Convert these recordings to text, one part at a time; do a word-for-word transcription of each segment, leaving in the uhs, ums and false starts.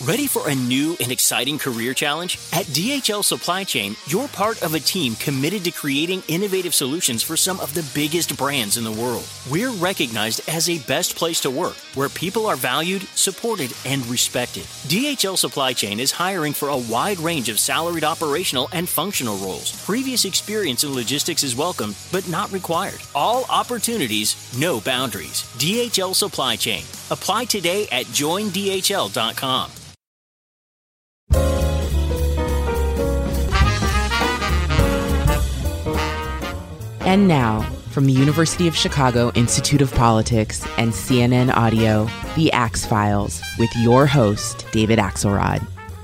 Ready for a new and exciting career challenge? At D H L Supply Chain, you're part of a team committed to creating innovative solutions for some of the biggest brands in the world. We're recognized as a best place to work, where people are valued, supported, and respected. D H L Supply Chain is hiring for a wide range of salaried operational and functional roles. Previous experience in logistics is welcome, but not required. All opportunities, no boundaries. D H L Supply Chain. Apply today at join D H L dot com. And now, from the University of Chicago Institute of Politics and C N N Audio, The Axe Files, with your host, David Axelrod.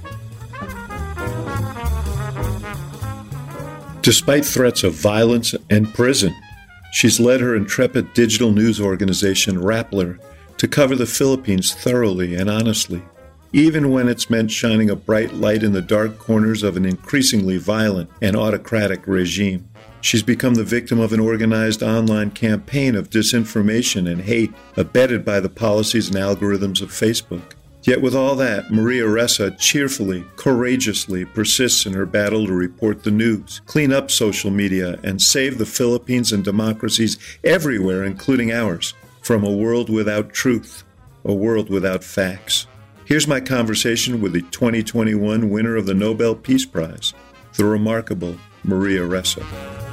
Despite threats of violence and prison, she's led her intrepid digital news organization, Rappler, to cover the Philippines thoroughly and honestly, even when it's meant shining a bright light in the dark corners of an increasingly violent and autocratic regime. She's become the victim of an organized online campaign of disinformation and hate, abetted by the policies and algorithms of Facebook. Yet with all that, Maria Ressa cheerfully, courageously persists in her battle to report the news, clean up social media, and save the Philippines and democracies everywhere, including ours, from a world without truth, a world without facts. Here's my conversation with the twenty twenty-one winner of the Nobel Peace Prize, the remarkable Maria Ressa.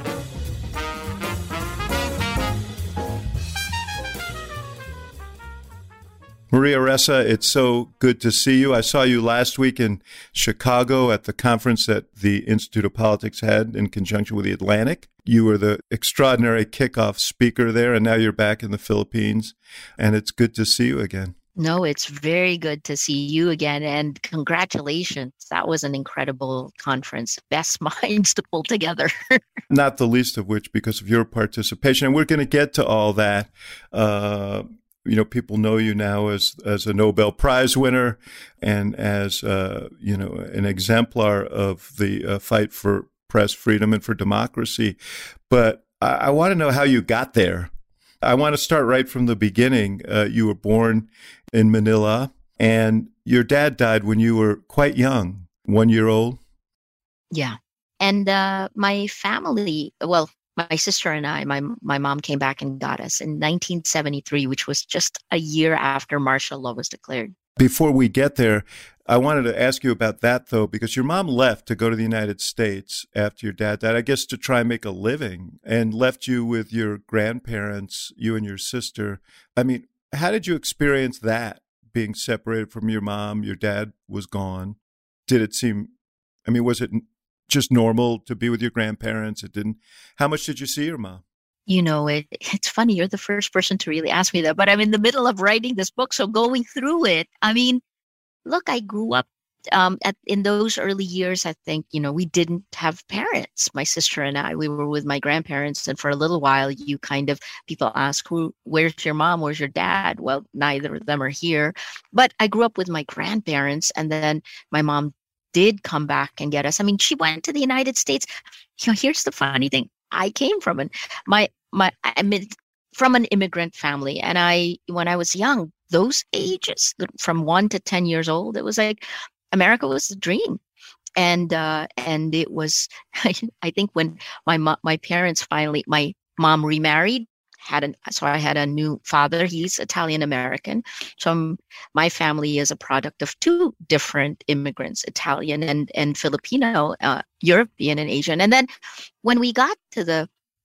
Maria Ressa, it's so good to see you. I saw you last week in Chicago at the conference that the Institute of Politics had in conjunction with the Atlantic. You were the extraordinary kickoff speaker there, and now you're back in the Philippines, and it's good to see you again. No, it's very good to see you again, and congratulations. That was an incredible conference. Best minds to pull together. Not the least of which because of your participation, and we're going to get to all that. Uh, You know, people know you now as as a Nobel Prize winner and as, uh, you know, an exemplar of the uh, fight for press freedom and for democracy. But I, I want to know how you got there. I want to start right from the beginning. Uh, you were born in Manila, and your dad died when you were quite young, one year old. Yeah. And uh, my family, well, my sister and I, my my mom came back and got us in nineteen seventy-three, which was just a year after martial law was declared. Before we get there, I wanted to ask you about that, though, because your mom left to go to the United States after your dad died, I guess to try and make a living, and left you with your grandparents, you and your sister. I mean, how did you experience that, being separated from your mom? Your dad was gone. Did it seem, I mean, was it just normal to be with your grandparents? It didn't. How much did you see your mom? You know, it, it's funny. You're the first person to really ask me that, but I'm in the middle of writing this book. So going through it, I mean, look, I grew up um, at, in those early years. I think, you know, we didn't have parents. My sister and I, we were with my grandparents. And for a little while, you kind of, people ask, who, where's your mom? Where's your dad? Well, neither of them are here. But I grew up with my grandparents, and then my mom did come back and get us. I mean, she went to the United States. You know, here's the funny thing. I came from an, my, my, I mean, from an immigrant family. And I, when I was young, those ages from one to ten years old, it was like America was the dream. And, uh, and it was, I think when my, mo- my parents finally, my mom remarried, had an, so I had a new father. He's Italian American. So I'm, my family is a product of two different immigrants, Italian and, and Filipino, uh, European and Asian. And then when we got to the,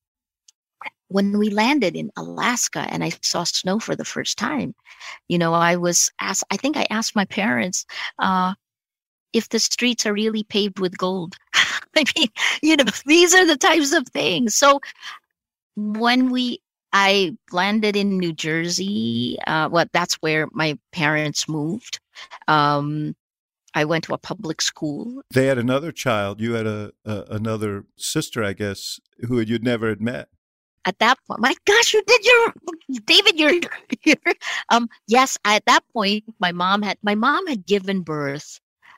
when we landed in Alaska and I saw snow for the first time, you know, I was asked, I think I asked my parents, uh, if the streets are really paved with gold. I mean, you know, these are the types of things. So when we, I landed in New Jersey. Uh, well, that's where my parents moved. Um, I went to a public school. They had another child. You had a, a another sister, I guess, who you'd never had met. At that point, my gosh, you did your David. You're, you're um. Yes, at that point, my mom had my mom had given birth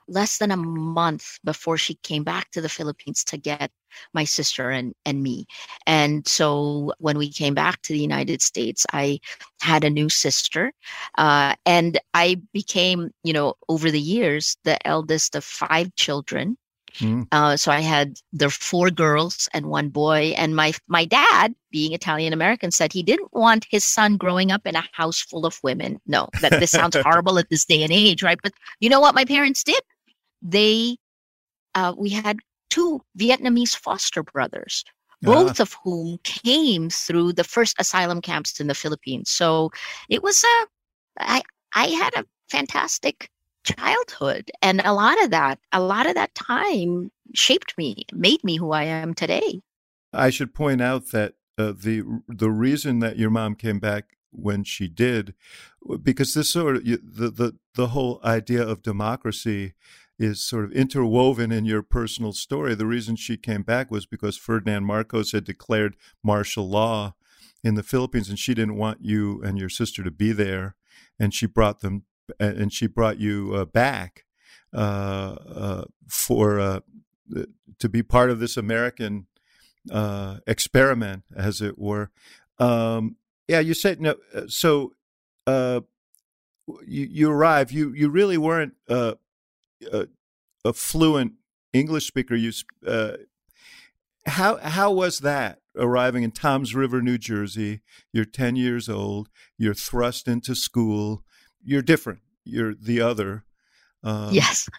less than a month before she came back to the Philippines to get my sister and, and me. And so when we came back to the United States, I had a new sister. Uh, and I became, you know, over the years, the eldest of five children. Mm. Uh, so I had the four girls and one boy. And my my dad, being Italian American, said he didn't want his son growing up in a house full of women. No, that this sounds horrible at this day and age, right? But you know what my parents did? They, uh, we had two Vietnamese foster brothers, both Ah. of whom came through the first asylum camps in the Philippines. So it was a, I I had a fantastic childhood, and a lot of that a lot of that time shaped me, made me who I am today. I should point out that uh, the the reason that your mom came back when she did, because this sort of the the the whole idea of democracy is sort of interwoven in your personal story. The reason she came back was because Ferdinand Marcos had declared martial law in the Philippines, and she didn't want you and your sister to be there, and she brought them. And she brought you uh, back uh, uh, for uh, to be part of this American uh, experiment, as it were. Um, yeah, you said no. So uh, you you arrived. You you really weren't uh, a, a fluent English speaker. You uh, how how was that? Arriving in Toms River, New Jersey, you're ten years old. You're thrust into school. You're different. You're the other. Um, Yes.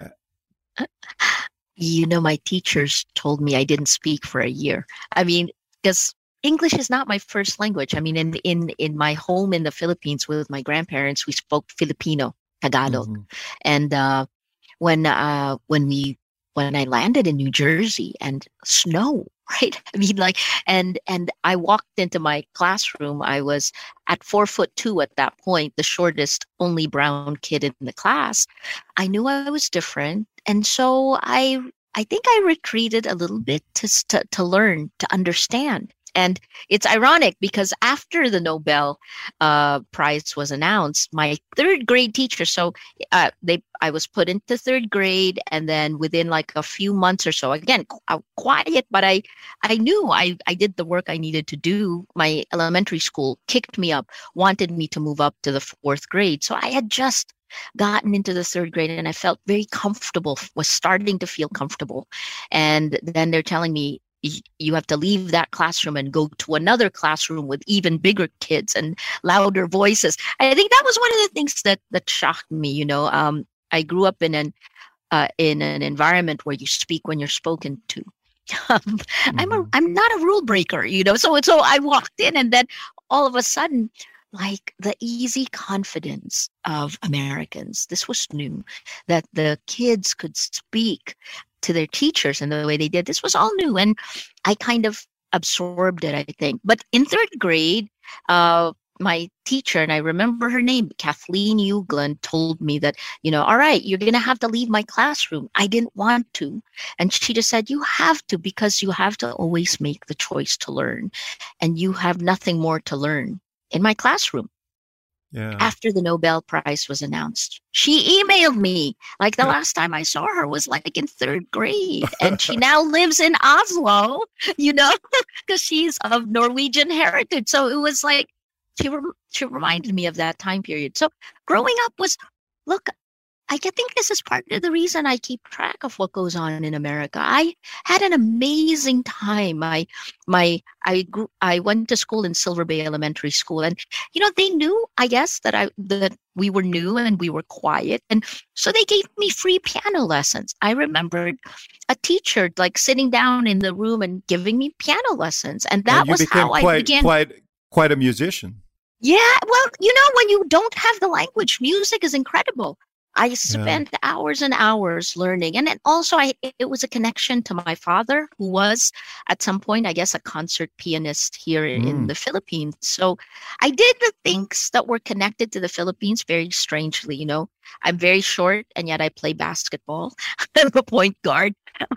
You know, my teachers told me I didn't speak for a year. I mean, because English is not my first language. I mean, in in in my home in the Philippines with my grandparents, we spoke Filipino, Tagalog, mhm. and uh, when uh, when we when I landed in New Jersey and snow, right? I mean, like, and and I walked into my classroom. I was at four foot two at that point, the shortest, only brown kid in the class. I knew I was different, and so I I think I retreated a little bit to to, to learn, to understand. And it's ironic because after the Nobel uh, Prize was announced, my third grade teacher, so uh, they, I was put into third grade, and then within like a few months or so, again, qu- quiet, but I, I knew I, I did the work I needed to do. My elementary school kicked me up, wanted me to move up to the fourth grade. So I had just gotten into the third grade, and I felt very comfortable, was starting to feel comfortable. And then they're telling me, you have to leave that classroom and go to another classroom with even bigger kids and louder voices. I think that was one of the things that that shocked me. You know, um, I grew up in an uh, in an environment where you speak when you're spoken to. Um, I'm a Mhm. I'm not a rule breaker, you know. So so I walked in, and then all of a sudden, like the easy confidence of Americans, this was new, that the kids could speak to their teachers in the way they did. This was all new, and I kind of absorbed it, I think. But in third grade, uh, my teacher, and I remember her name, Kathleen Ugland, told me that, you know, all right, you're going to have to leave my classroom. I didn't want to. And she just said, you have to, because you have to always make the choice to learn, and you have nothing more to learn in my classroom. Yeah. After the Nobel Prize was announced, she emailed me. Like the last time I saw her was like in third grade. And she now lives in Oslo, you know, because she's of Norwegian heritage. So it was like, she, rem- she reminded me of that time period. So growing up was, look, I think this is part of the reason I keep track of what goes on in America. I had an amazing time. I, my, I grew, I went to school in Silver Bay Elementary School, and you know they knew, I guess, that I that we were new and we were quiet, and so they gave me free piano lessons. I remembered a teacher like sitting down in the room and giving me piano lessons, and that And you was became how I quite began. quite quite a musician. Yeah, well, you know, when you don't have the language, music is incredible. I spent hours and hours learning. And then also I it was a connection to my father, who was at some point, I guess, a concert pianist here in, in Mm. the Philippines. So I did the things that were connected to the Philippines very strangely, you know. I'm very short, and yet I play basketball. I'm a point guard.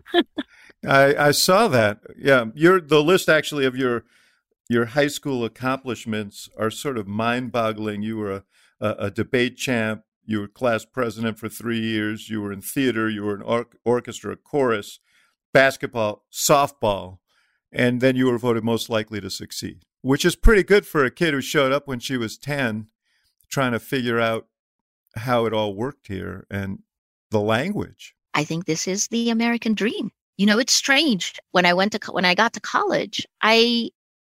I, I saw that. Yeah, your the list actually of your your high school accomplishments are sort of mind-boggling. You were a, a, a debate champ, you were class president for three years. You were in theater. You were in or- orchestra, chorus, basketball, softball. And then you were voted most likely to succeed, which is pretty good for a kid who showed up when she was ten, trying to figure out how it all worked here and the language. I think this is the American dream. You know, it's strange. When I went to, when I got to college, I,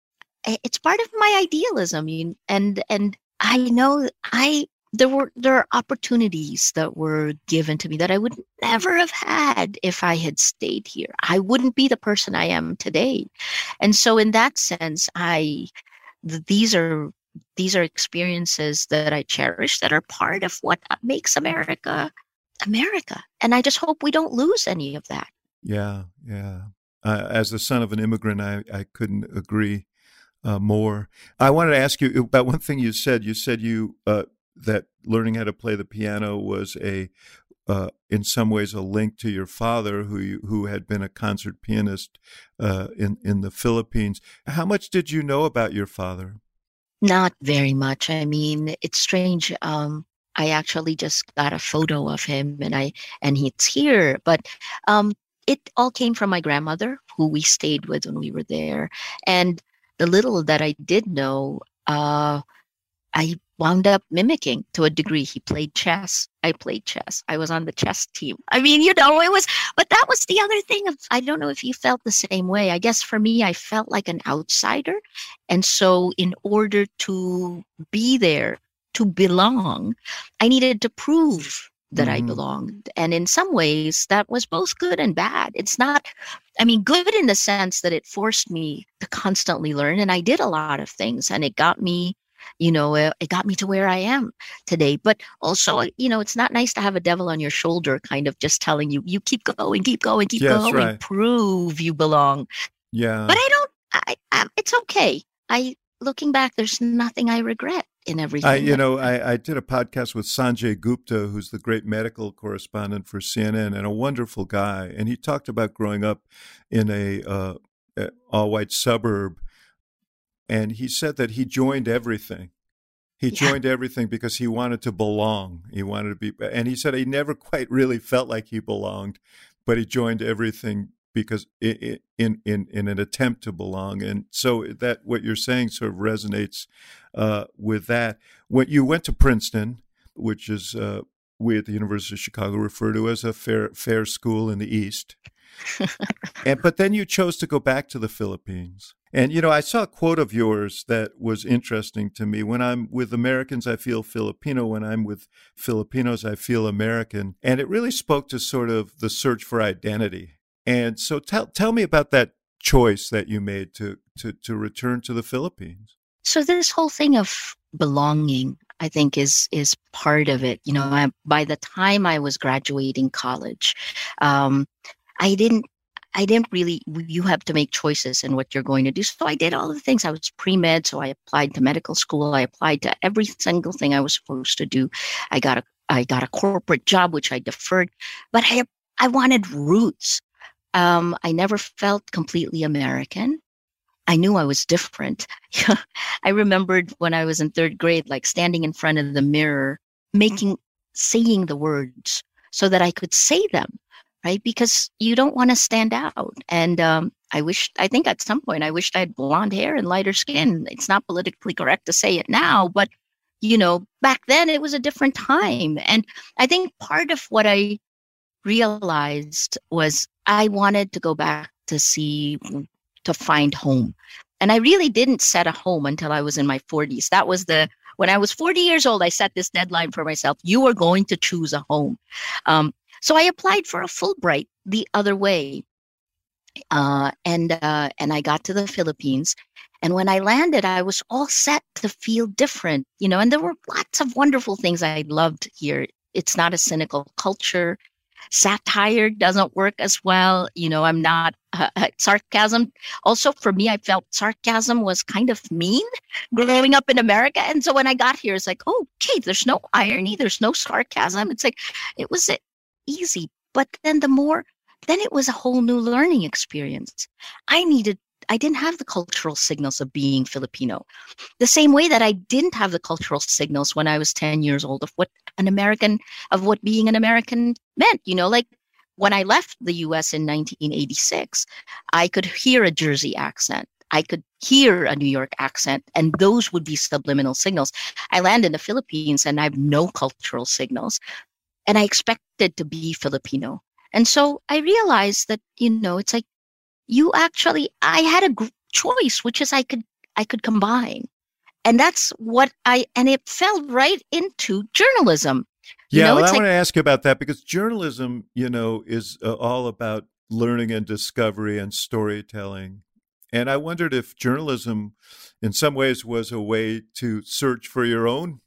it's part of my idealism. And, and I know I, there were, there are opportunities that were given to me that I would never have had if I had stayed here. I wouldn't be the person I am today. And so in that sense, I, these are, these are experiences that I cherish that are part of what makes America, America. And I just hope we don't lose any of that. Yeah. Yeah. Uh, as the son of an immigrant, I, I couldn't agree uh, more. I wanted to ask you about one thing you said. You said you, uh, that learning how to play the piano was a, uh, in some ways, a link to your father, who you, who had been a concert pianist uh, in in the Philippines. How much did you know about your father? Not very much. I mean, it's strange. Um, I actually just got a photo of him, and I and it's here. But um, it all came from my grandmother, who we stayed with when we were there, and the little that I did know, uh, I wound up mimicking to a degree. He played chess. I played chess. I was on the chess team. I mean, you know, it was, but that was the other thing of, I don't know if you felt the same way. I guess for me, I felt like an outsider. And so in order to be there, to belong, I needed to prove that mm. I belonged. And in some ways, that was both good and bad. It's not, I mean, good in the sense that it forced me to constantly learn. And I did a lot of things, and it got me, you know, it got me to where I am today. But also, you know, it's not nice to have a devil on your shoulder kind of just telling you, you keep going, keep going, keep yes, going, right. prove you belong. Yeah. But I don't, I, I, it's okay. I, looking back, there's nothing I regret in everything. I, you know, I, I did a podcast with Sanjay Gupta, who's the great medical correspondent for C N N and a wonderful guy. And he talked about growing up in a uh, all-white suburb. And he said that he joined everything. He yeah. joined everything because he wanted to belong. He wanted to be, and he said he never quite really felt like he belonged, but he joined everything because in in in, in an attempt to belong. And so that what you're saying sort of resonates uh, with that. When you went to Princeton, which is uh, we at the University of Chicago refer to as a fair fair school in the East. and but then you chose to go back to the Philippines. And, you know, I saw a quote of yours that was interesting to me. When I'm with Americans, I feel Filipino. When I'm with Filipinos, I feel American. And it really spoke to sort of the search for identity. And so tell tell me about that choice that you made to to to return to the Philippines. So this whole thing of belonging, I think, is is part of it. You know, I, by the time I was graduating college, um, I didn't. I didn't really, you have to make choices in what you're going to do. So I did all the things. I was pre-med, so I applied to medical school. I applied to every single thing I was supposed to do. I got a, I got a corporate job, which I deferred, but I, I wanted roots. Um, I never felt completely American. I knew I was different. I remembered when I was in third grade, like standing in front of the mirror, making, saying the words so that I could say them. Right? Because you don't want to stand out. And um, I wish, I think at some point, I wished I had blonde hair and lighter skin. It's not politically correct to say it now, but, you know, back then it was a different time. And I think part of what I realized was I wanted to go back to see, to find home. And I really didn't set a home until I was in my forties. That was the, when I was forty years old, I set this deadline for myself. You are going to choose a home. Um, So I applied for a Fulbright the other way, uh, and uh, and I got to the Philippines. And when I landed, I was all set to feel different, you know. And there were lots of wonderful things I loved here. It's not a cynical culture. Satire doesn't work as well. You know, I'm not uh, sarcasm. Also, for me, I felt sarcasm was kind of mean growing up in America. And so when I got here, it's like, oh, okay, there's no irony, there's no sarcasm. It's like it was it. easy. But then the more, then it was a whole new learning experience. I needed I didn't have the cultural signals of being Filipino. The same way that I didn't have the cultural signals when I was ten years old of what an American, of what being an American meant. You know, like when I left the U S in nineteen eighty-six, I could hear a Jersey accent. I could hear a New York accent, and those would be subliminal signals. I land in the Philippines and I have no cultural signals, and I expected to be Filipino. And so I realized that, you know, it's like, you actually, I had a g- choice, which is I could, I could combine. And that's what I, and it fell right into journalism. You Yeah, know, well, I it's want like, to ask you about that because journalism, you know, is uh, all about learning and discovery and storytelling. And I wondered if journalism, in some ways, was a way to search for your own,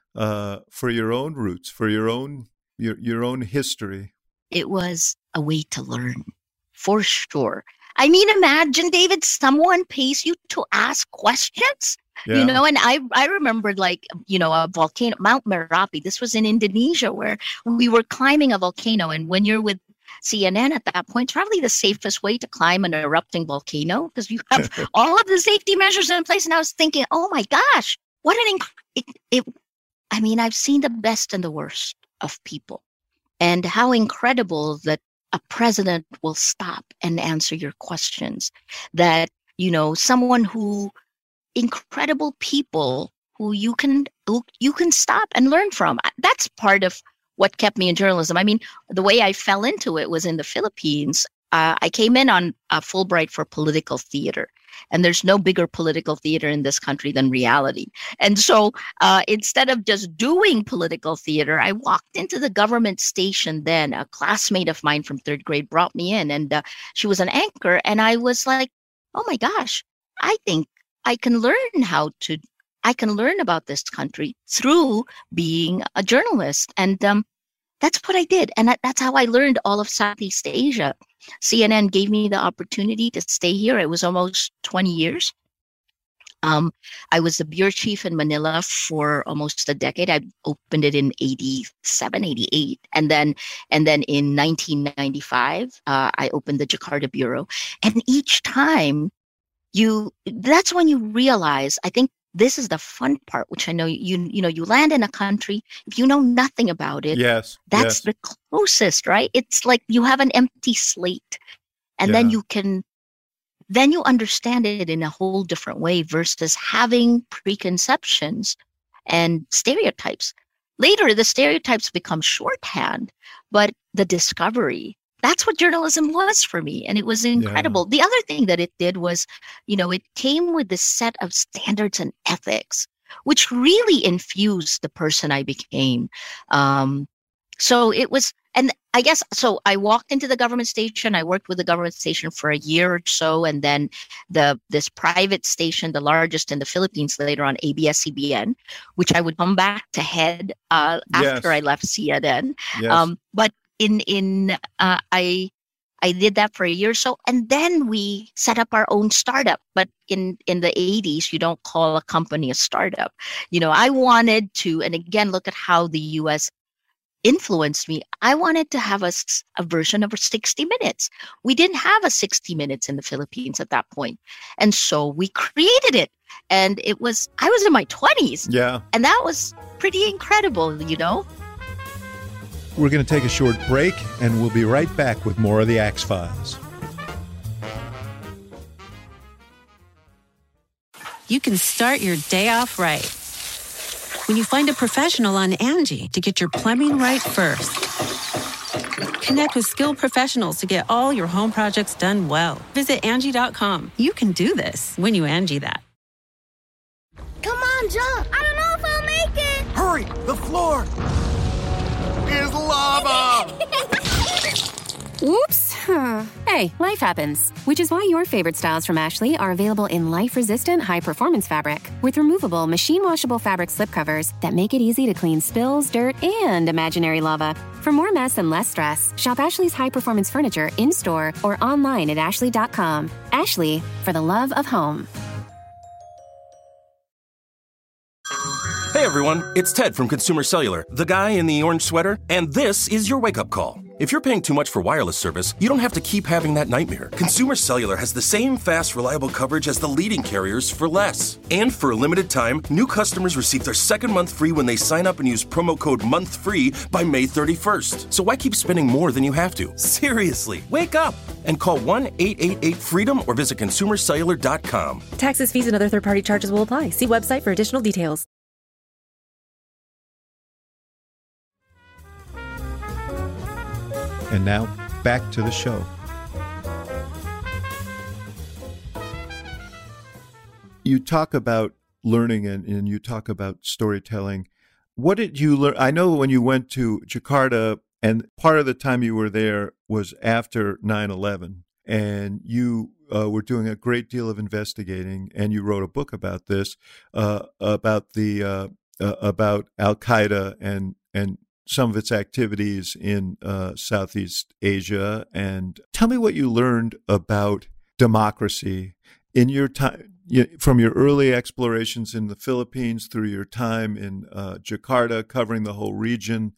uh, for your own roots, for your own, your your own history. it was a way to learn, for sure. I mean, imagine, David, someone pays you to ask questions. Yeah. You know, and I I remembered, like, you know, a volcano, Mount Merapi. This was in Indonesia, where we were climbing a volcano. And when you're with C N N at that point, it's probably the safest way to climb an erupting volcano because you have all of the safety measures in place. And I was thinking, oh my gosh, what an inc- it, it. I mean, I've seen the best and the worst of people, and how incredible that a president will stop and answer your questions. That, you know, someone who incredible people who you can who you can stop and learn from. That's part of what kept me in journalism. I mean, the way I fell into it was in the Philippines. Uh, I came in on a Fulbright for political theater, and there's no bigger political theater in this country than reality. And so uh, instead of just doing political theater, I walked into the government station then. A classmate of mine from third grade brought me in, and uh, she was an anchor. And I was like, oh my gosh, I think I can learn how to, I can learn about this country through being a journalist. And um, that's what I did. And that, that's how I learned all of Southeast Asia. C N N gave me the opportunity to stay here. It was almost twenty years. Um, I was the bureau chief in Manila for almost a decade. I opened it in eighty-seven, eighty-eight. And then, and then in nineteen ninety-five, uh, I opened the Jakarta bureau. And each time, You, that's when you realize, I think this is the fun part, which I know you, you know, you land in a country, if you know nothing about it, Yes, that's yes. the closest, right? It's like you have an empty slate, and Yeah. then you can, then you understand it in a whole different way versus having preconceptions and stereotypes. Later, the stereotypes become shorthand, but the discovery, that's what journalism was for me. And it was incredible. The other thing that it did was, you know, it came with this set of standards and ethics, which really infused the person I became. Um, so it was, and I guess, so I walked into the government station. I worked with the government station for a year or so. And then the this private station, the largest in the Philippines, later on A B S C B N, which I would come back to head uh, after Yes. I left C N N. Yes. Um, but in in uh, I I did that for a year or so, and then we set up our own startup. But in in the eighties, you don't call a company a startup. You know, I wanted to, and again, look at how the U S influenced me. I wanted to have a, s- a version of sixty minutes. We didn't have a sixty minutes in the Philippines at that point, and so we created it. And it was, I was in my twenties, Yeah. and that was pretty incredible. You know. We're going to take a short break, and we'll be right back with more of the Axe Files. You can start your day off right when you find a professional on Angie to get your plumbing right first. Connect with skilled professionals to get all your home projects done well. Visit Angie dot com. You can do this when you Angie that. Come on, jump! I don't know if I'll make it! Hurry! The floor is lava! Whoops. Hey, life happens. Which is why your favorite styles from Ashley are available in life-resistant, high-performance fabric with removable, machine-washable fabric slipcovers that make it easy to clean spills, dirt, and imaginary lava. For more mess and less stress, shop Ashley's high-performance furniture in-store or online at ashley dot com. Ashley, for the love of home. Hey everyone, it's Ted from Consumer Cellular, the guy in the orange sweater, and this is your wake-up call. If you're paying too much for wireless service, you don't have to keep having that nightmare. Consumer Cellular has the same fast, reliable coverage as the leading carriers for less. And for a limited time, new customers receive their second month free when they sign up and use promo code MONTHFREE by May thirty-first. So why keep spending more than you have to? Seriously, wake up and call one eight eight eight FREEDOM or visit consumer cellular dot com. Taxes, fees, and other third-party charges will apply. See website for additional details. And now, back to the show. You talk about learning and, and you talk about storytelling. What did you learn? I know when you went to Jakarta, and part of the time you were there was after nine eleven, and you uh, were doing a great deal of investigating, and you wrote a book about this, uh, about the uh, uh, about Al-Qaeda and and some of its activities in uh, Southeast Asia. And tell me what you learned about democracy in your time, from your early explorations in the Philippines through your time in uh, Jakarta, covering the whole region.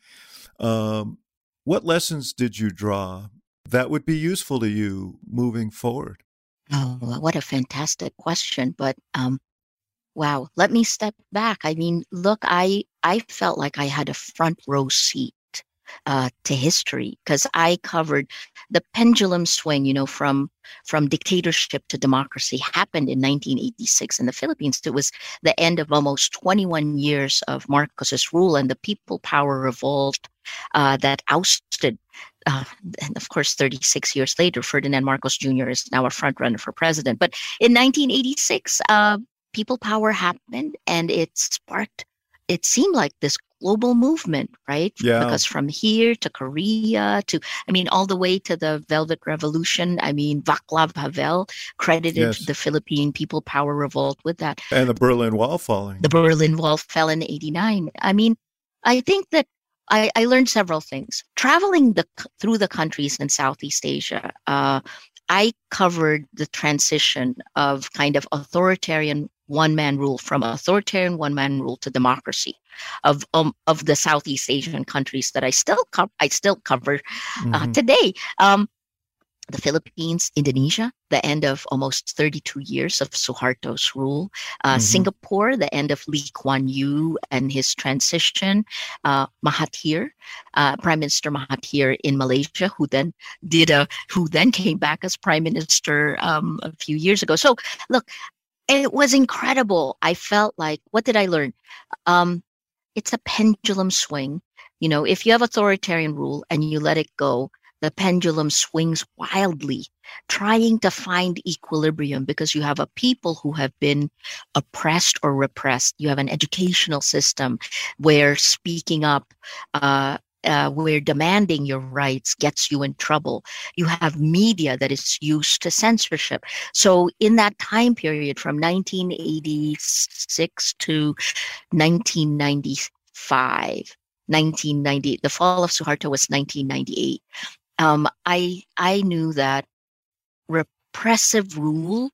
Um, what lessons did you draw that would be useful to you moving forward? Oh, what a fantastic question. But um, wow, let me step back. I mean, look, I I felt like I had a front row seat uh, to history because I covered the pendulum swing, you know, from from dictatorship to democracy happened in nineteen eighty-six in the Philippines. It was the end of almost twenty-one years of Marcos's rule and the people power revolt uh, that ousted. Uh, and of course, thirty-six years later, Ferdinand Marcos Junior is now a front runner for president. But in nineteen eighty-six, uh, people power happened and it sparked, it seemed like this global movement, right? Yeah. Because from here to Korea to, I mean, all the way to the Velvet Revolution. I mean, Václav Havel credited Yes. the Philippine people power revolt with that. And the Berlin Wall falling. The Berlin Wall fell in eighty-nine. I mean, I think that I, I learned several things. Traveling the through the countries in Southeast Asia, uh, I covered the transition of kind of authoritarian one-man rule from authoritarian one-man rule to democracy of um, of the Southeast Asian countries that I still co- I still cover uh, Mhm. today. Um, the Philippines, Indonesia, the end of almost thirty-two years of Suharto's rule. Uh, Mhm. Singapore, the end of Lee Kuan Yew and his transition. Uh, Mahathir, uh, Prime Minister Mahathir in Malaysia, who then did a, who then came back as Prime Minister um, a few years ago. So, look, it was incredible. I felt like, what did I learn? Um, it's a pendulum swing. You know, if you have authoritarian rule and you let it go, the pendulum swings wildly, trying to find equilibrium because you have a people who have been oppressed or repressed. You have an educational system where speaking up, uh, uh, where demanding your rights gets you in trouble. You have media that is used to censorship. So in that time period from nineteen eighty-six to nineteen ninety-five, nineteen ninety, the fall of Suharto was nineteen ninety-eight. Um, I I knew that repressive rule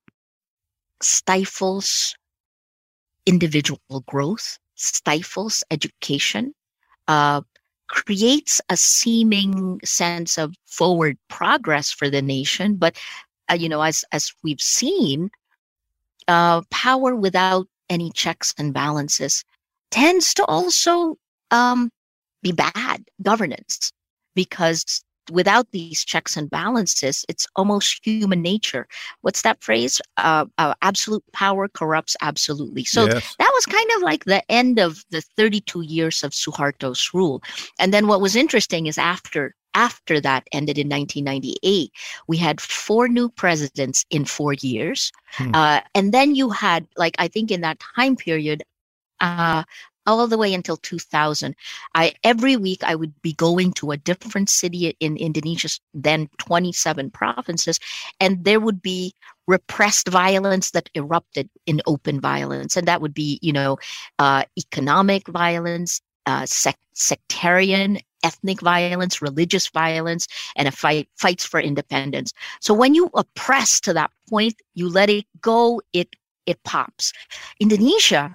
stifles individual growth, stifles education, uh, creates a seeming sense of forward progress for the nation. But uh, you know, as as we've seen, uh, power without any checks and balances tends to also um, be bad governance, because without these checks and balances, it's almost human nature. What's that phrase? Uh, uh, absolute power corrupts absolutely. So Yes. that was kind of like the end of the thirty-two years of Suharto's rule. And then what was interesting is after after that ended in nineteen ninety-eight, we had four new presidents in four years. Hmm. Uh, and then you had, like, I think in that time period, uh, all the way until two thousand. I every week I would be going to a different city in Indonesia's then twenty-seven provinces, and there would be repressed violence that erupted in open violence, and that would be, you know, uh, economic violence, uh, sec- sectarian, ethnic violence, religious violence, and a fight fights for independence. So when you oppress to that point, you let it go, it it pops. Indonesia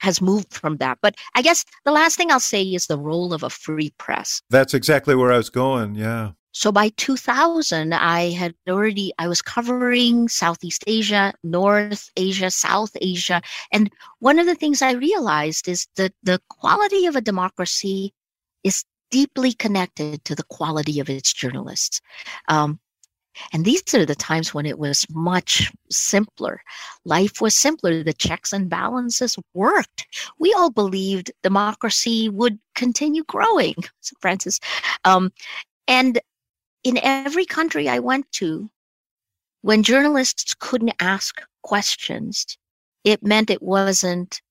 has moved from that. But I guess the last thing I'll say is the role of a free press. That's exactly where I was going. Yeah. So by two thousand, I had already, I was covering Southeast Asia, North Asia, South Asia. And one of the things I realized is that the quality of a democracy is deeply connected to the quality of its journalists. Um, And these are the times when it was much simpler. Life was simpler. The checks and balances worked. We all believed democracy would continue growing, Francis. Um, and in every country I went to, when journalists couldn't ask questions, it meant it wasn't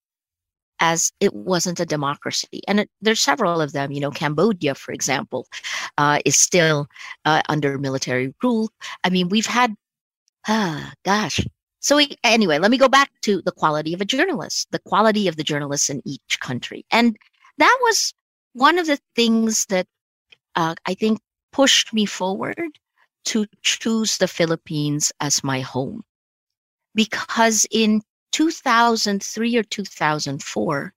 as it wasn't a democracy. And it, there's several of them. You know, Cambodia, for example, uh, is still uh, under military rule. I mean, we've had, ah, gosh. So we, anyway, let me go back to the quality of a journalist, the quality of the journalists in each country. And that was one of the things that uh, I think pushed me forward to choose the Philippines as my home. Because in two thousand three or two thousand four,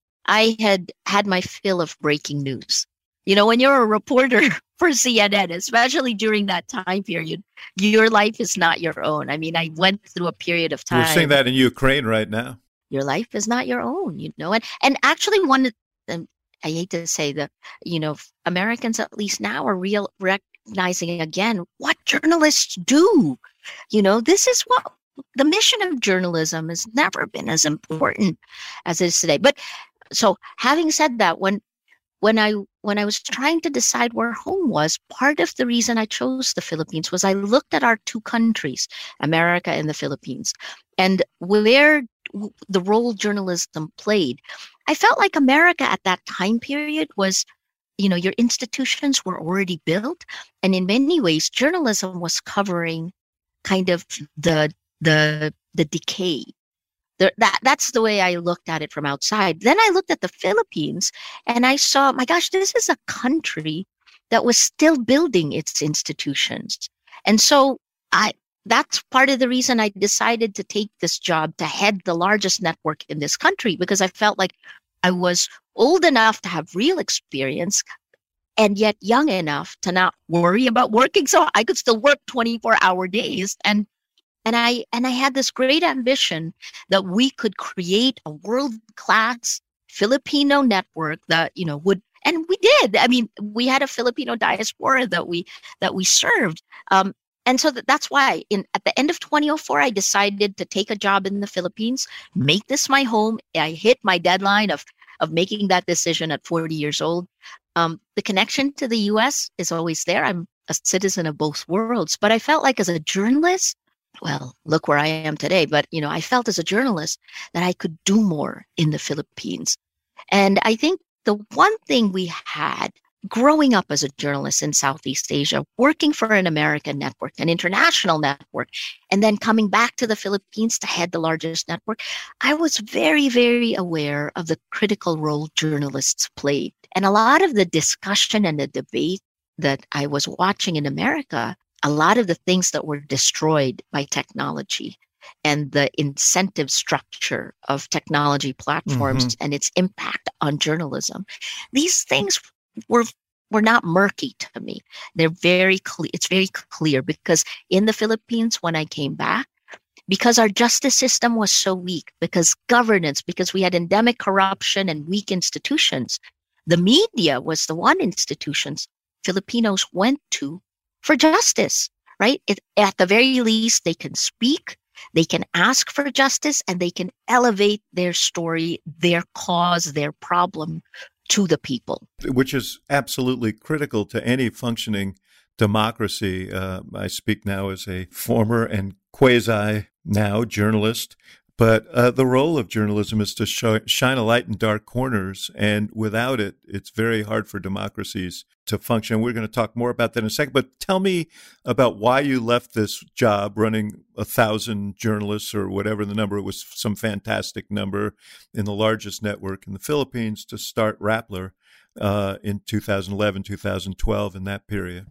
I had had my fill of breaking news. You know, when you're a reporter for C N N, especially during that time period, your life is not your own. I mean, I went through a period of time. We're seeing that in Ukraine right now. Your life is not your own, you know. And and actually, one, um, I hate to say that, you know, Americans at least now are real recognizing again what journalists do. You know, this is what the mission of journalism has never been as important as it is today. But so having said that, when when I when I was trying to decide where home was, part of the reason I chose the Philippines was I looked at our two countries, America and the Philippines, and where the role journalism played. I felt like America at that time period was, you know, your institutions were already built, and in many ways, journalism was covering kind of the the the decay. The, that that's the way I looked at it from outside. Then I looked at the Philippines and I saw, my gosh, this is a country that was still building its institutions. And so I that's part of the reason I decided to take this job to head the largest network in this country, because I felt like I was old enough to have real experience and yet young enough to not worry about working. So I could still work twenty-four hour days. And And I and I had this great ambition that we could create a world-class Filipino network that, you know, would, and we did. I mean, we had a Filipino diaspora that we that we served. Um, and so that, that's why in at the end of twenty oh four, I decided to take a job in the Philippines, make this my home. I hit my deadline of of making that decision at forty years old. Um, the connection to the U S is always there. I'm a citizen of both worlds, but I felt like as a journalist, well, look where I am today. But, you know, I felt as a journalist that I could do more in the Philippines. And I think the one thing we had growing up as a journalist in Southeast Asia, working for an American network, an international network, and then coming back to the Philippines to head the largest network, I was very, very aware of the critical role journalists played. And a lot of the discussion and the debate that I was watching in America, a lot of the things that were destroyed by technology and the incentive structure of technology platforms mm-hmm. and its impact on journalism, these things were were not murky to me. They're very clear. It's very clear because in the Philippines, when I came back, because our justice system was so weak, because governance, because we had endemic corruption and weak institutions, the media was the one institutions Filipinos went to for justice, right? It, at the very least, they can speak, they can ask for justice, and they can elevate their story, their cause, their problem to the people. Which is absolutely critical to any functioning democracy. Uh, I speak now as a former and quasi-now journalist. But uh, the role of journalism is to show, shine a light in dark corners, and without it, it's very hard for democracies to function. We're going to talk more about that in a second, but tell me about why you left this job running a thousand journalists or whatever the number, it was some fantastic number in the largest network in the Philippines to start Rappler uh, in two thousand eleven, two thousand twelve, in that period.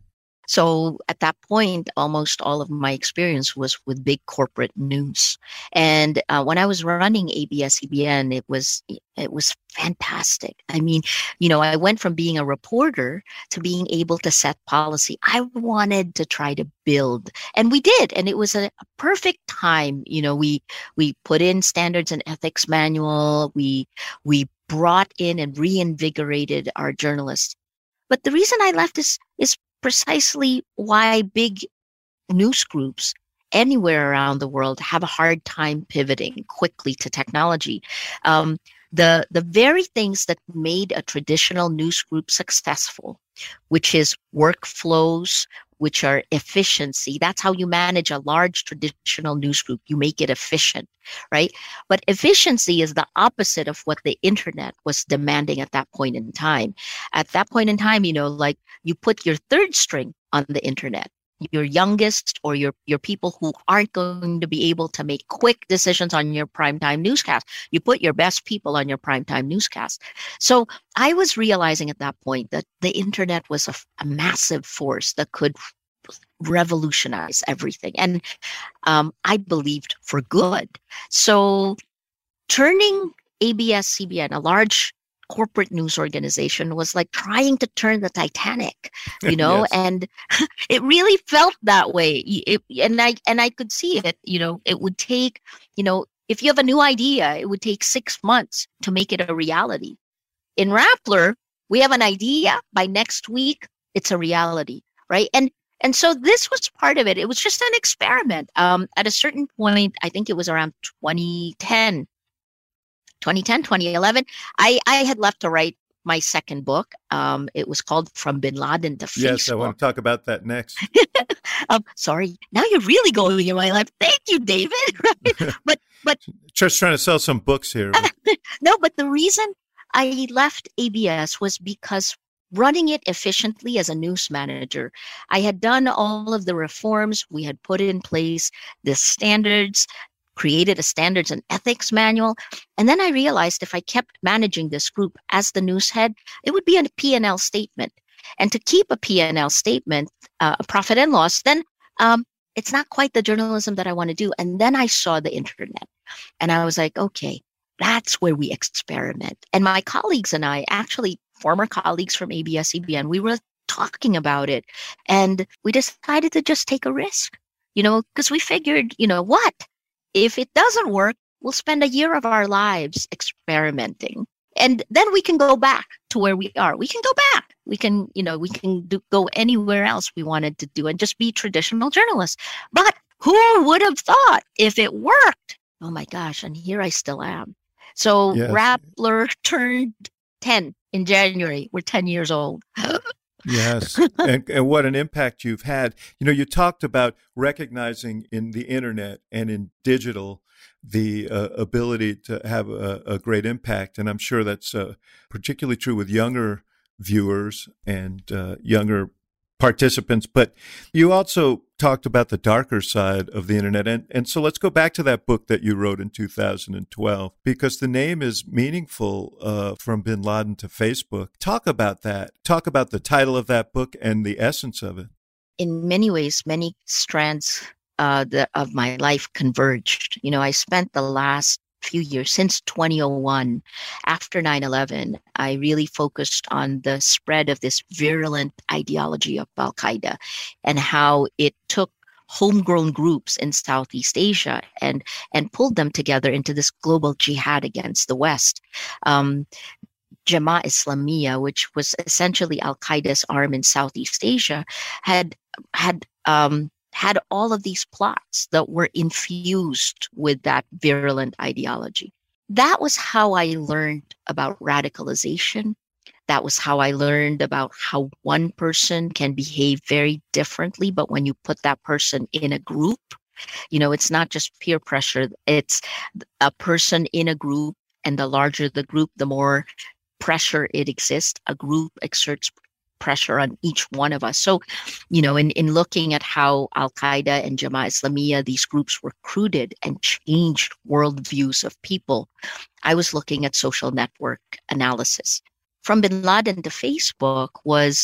So at that point, almost all of my experience was with big corporate news. And uh, when I was running A B S C B N, it was it was fantastic. I mean, you know, I went from being a reporter to being able to set policy. I wanted to try to build, and we did. And it was a, a perfect time. You know, we we put in standards and ethics manual. We we brought in and reinvigorated our journalists. But the reason I left is is precisely why big news groups anywhere around the world have a hard time pivoting quickly to technology. Um, the the very things that made a traditional news group successful, which is workflows, which are efficiency. That's how you manage a large traditional news group. You make it efficient, right? But efficiency is the opposite of what the internet was demanding at that point in time. At that point in time, you know, like you put your third string on the internet, your youngest or your, your people who aren't going to be able to make quick decisions on your primetime newscast. You put your best people on your primetime newscast. So I was realizing at that point that the internet was a, a massive force that could revolutionize everything. And um, I believed for good. So turning A B S C B N, a large corporate news organization, was like trying to turn the Titanic, you know, yes. And it really felt that way. It, and I and I could see it, you know, it would take, you know, if you have a new idea, it would take six months to make it a reality. In Rappler, we have an idea. By next week, it's a reality, right? And and so this was part of it. It was just an experiment. Um, at a certain point, I think it was around twenty ten, twenty ten, twenty eleven, I, I had left to write my second book. Um, it was called From Bin Laden to Facebook. Yes, I want to talk about that next. um, sorry, now you're really going in my life. Thank you, David. but but just trying to sell some books here. No, but the reason I left A B S was because running it efficiently as a news manager, I had done all of the reforms. We had put in place the standards, created a standards and ethics manual. And then I realized if I kept managing this group as the news head, it would be a P and L statement. And to keep a P and L statement, uh, a profit and loss, then um, it's not quite the journalism that I want to do. And then I saw the internet and I was like, okay, that's where we experiment. And my colleagues and I, actually former colleagues from A B S C B N, we were talking about it. And we decided to just take a risk, you know, because we figured, you know, what? If it doesn't work, we'll spend a year of our lives experimenting. And then we can go back to where we are. We can go back. We can, you know, we can do, go anywhere else we wanted to do and just be traditional journalists. But who would have thought if it worked? Oh my gosh. And here I still am. So yes. Rappler turned ten in January. We're ten years old. Yes. and, and what an impact you've had. You know, you talked about recognizing in the internet and in digital the uh, ability to have a, a great impact. And I'm sure that's uh, particularly true with younger viewers and uh, younger participants. But you also talked about the darker side of the internet. And, and so let's go back to that book that you wrote in two thousand twelve, because the name is meaningful, uh, From Bin Laden to Facebook. Talk about that. Talk about the title of that book and the essence of it. In many ways, many strands uh, the, of my life converged. You know, I spent the last few years, since twenty oh one, after nine eleven, I really focused on the spread of this virulent ideology of Al-Qaeda and how it took homegrown groups in Southeast Asia and and pulled them together into this global jihad against the West. Um, Jemaah Islamiyah, which was essentially Al-Qaeda's arm in Southeast Asia, had had um, had all of these plots that were infused with that virulent ideology. That was how I learned about radicalization. That was how I learned about how one person can behave very differently, but when you put that person in a group, you know, it's not just peer pressure. It's a person in a group, and the larger the group, the more pressure it exists. A group exerts pressure on each one of us. So, you know, in, in looking at how Al-Qaeda and Jemaah Islamiyah, these groups recruited and changed worldviews of people, I was looking at social network analysis. From Bin Laden to Facebook was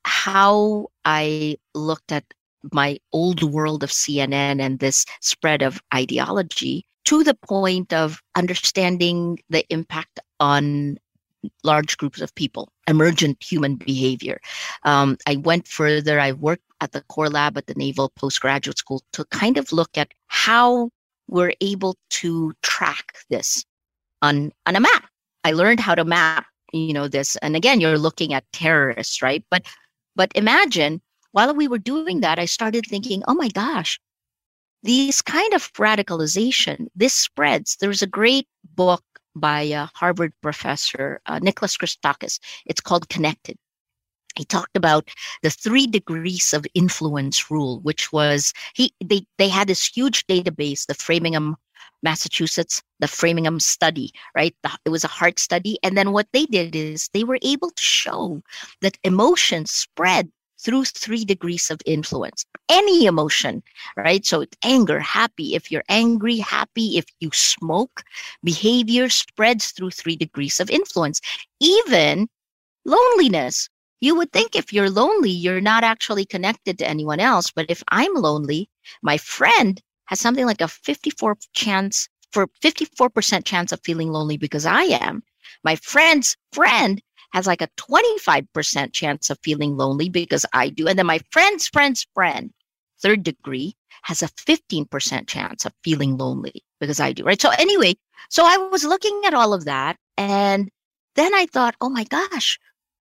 how I looked at my old world of C N N and this spread of ideology to the point of understanding the impact on large groups of people, emergent human behavior. Um, I went further. I worked at the core lab at the Naval Postgraduate School to kind of look at how we're able to track this on, on a map. I learned how to map, you know, this. And again, you're looking at terrorists, right? But, but imagine while we were doing that, I started thinking, oh my gosh, these kind of radicalization, this spreads. There's a great book by a Harvard professor, uh, Nicholas Christakis. It's called Connected. He talked about the three degrees of influence rule, which was he they they had this huge database, the Framingham, Massachusetts, the Framingham study, right? The, it was a heart study. And then what they did is they were able to show that emotions spread through three degrees of influence. Any emotion, right? So it's anger, happy. If you're angry, happy. If you smoke, behavior spreads through three degrees of influence. Even loneliness. You would think if you're lonely, you're not actually connected to anyone else. But if I'm lonely, my friend has something like a fifty-four chance for fifty-four percent chance of feeling lonely because I am. My friend's friend has like a twenty-five percent chance of feeling lonely because I do. And then my friend's friend's friend, third degree, has a fifteen percent chance of feeling lonely because I do, right? So anyway, so I was looking at all of that. And then I thought, oh my gosh,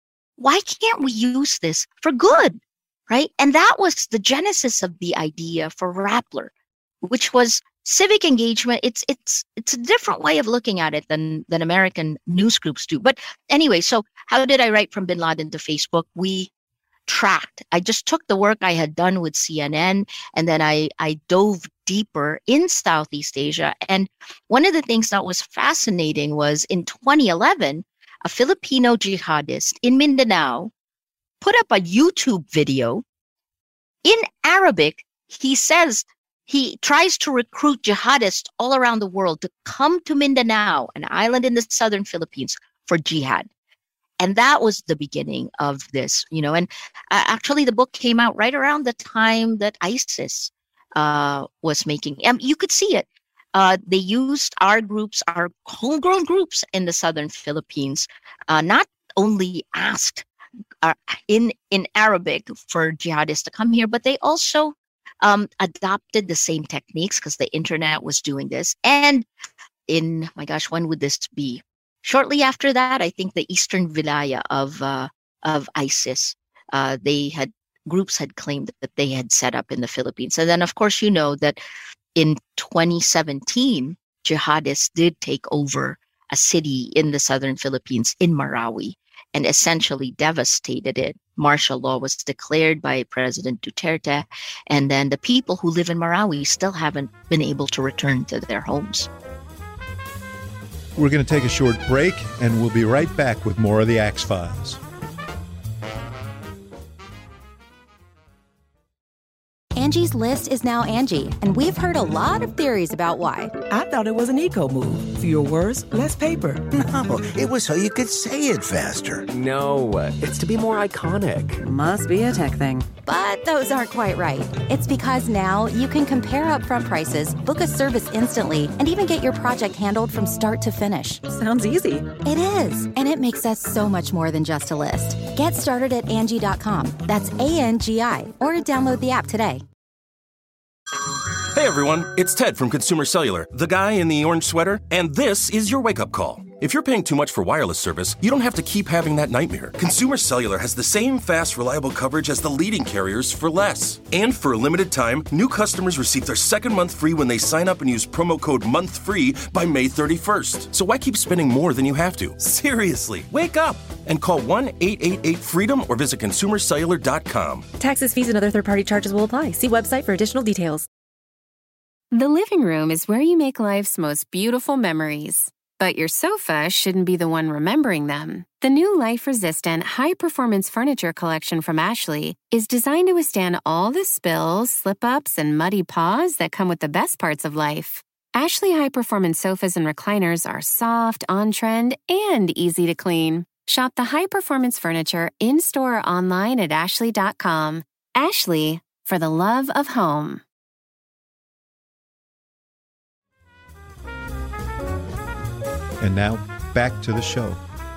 why can't we use this for good, right? And that was the genesis of the idea for Rappler, which was civic engagement. It's it's it's a different way of looking at it than than American news groups do. But anyway, so how did I write from Bin Laden to Facebook? We tracked. I just took the work I had done with C N N, and then I I dove deeper in Southeast Asia. And one of the things that was fascinating was in twenty eleven, a Filipino jihadist in Mindanao put up a YouTube video in Arabic. He says he tries to recruit jihadists all around the world to come to Mindanao, an island in the southern Philippines, for jihad. And that was the beginning of this, you know, and uh, actually the book came out right around the time that ISIS uh, was making, and you could see it. Uh, they used our groups, our homegrown groups in the southern Philippines, uh, not only asked uh, in, in Arabic for jihadists to come here, but they also um, adopted the same techniques because the internet was doing this. And in, my gosh, when would this be? Shortly after that, I think the eastern Vilaya of uh, of ISIS, uh, they had groups had claimed that they had set up in the Philippines. And then, of course, you know that in twenty seventeen, jihadists did take over a city in the southern Philippines in Marawi and essentially devastated it. Martial law was declared by President Duterte, and then the people who live in Marawi still haven't been able to return to their homes. We're going to take a short break, and we'll be right back with more of the Axe Files. Angie's List is now Angie, and we've heard a lot of theories about why. I thought it was an eco move. Fewer words, less paper. No, it was so you could say it faster. No, it's to be more iconic. Must be a tech thing. But those aren't quite right. It's because now you can compare upfront prices, book a service instantly, and even get your project handled from start to finish. Sounds easy. It is, and it makes us so much more than just a list. Get started at Angie dot com. That's A N G I, or download the app today. Hey everyone, it's Ted from Consumer Cellular, the guy in the orange sweater, and this is your wake-up call. If you're paying too much for wireless service, you don't have to keep having that nightmare. Consumer Cellular has the same fast, reliable coverage as the leading carriers for less. And for a limited time, new customers receive their second month free when they sign up and use promo code MONTHFREE by May thirty-first. So why keep spending more than you have to? Seriously, wake up and call one eight eight eight FREEDOM or visit consumer cellular dot com. Taxes, fees, and other third-party charges will apply. See website for additional details. The living room is where you make life's most beautiful memories. But your sofa shouldn't be the one remembering them. The new life-resistant, high-performance furniture collection from Ashley is designed to withstand all the spills, slip-ups, and muddy paws that come with the best parts of life. Ashley high-performance sofas and recliners are soft, on-trend, and easy to clean. Shop the high-performance furniture in-store or online at ashley dot com. Ashley, for the love of home. And now, back to the show.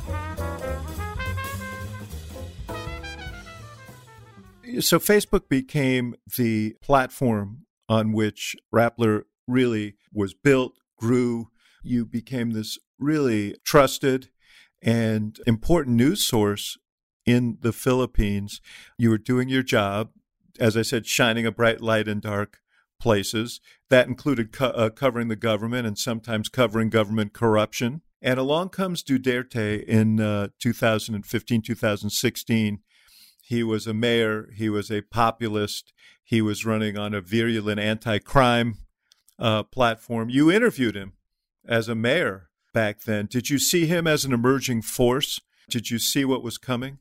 So Facebook became the platform on which Rappler really was built, grew. You became this really trusted and important news source in the Philippines. You were doing your job, as I said, shining a bright light in dark places. That included co- uh, covering the government and sometimes covering government corruption. And along comes Duterte in uh, two thousand fifteen, two thousand sixteen. He was a mayor. He was a populist. He was running on a virulent anti-crime uh, platform. You interviewed him as a mayor back then. Did you see him as an emerging force? Did you see what was coming?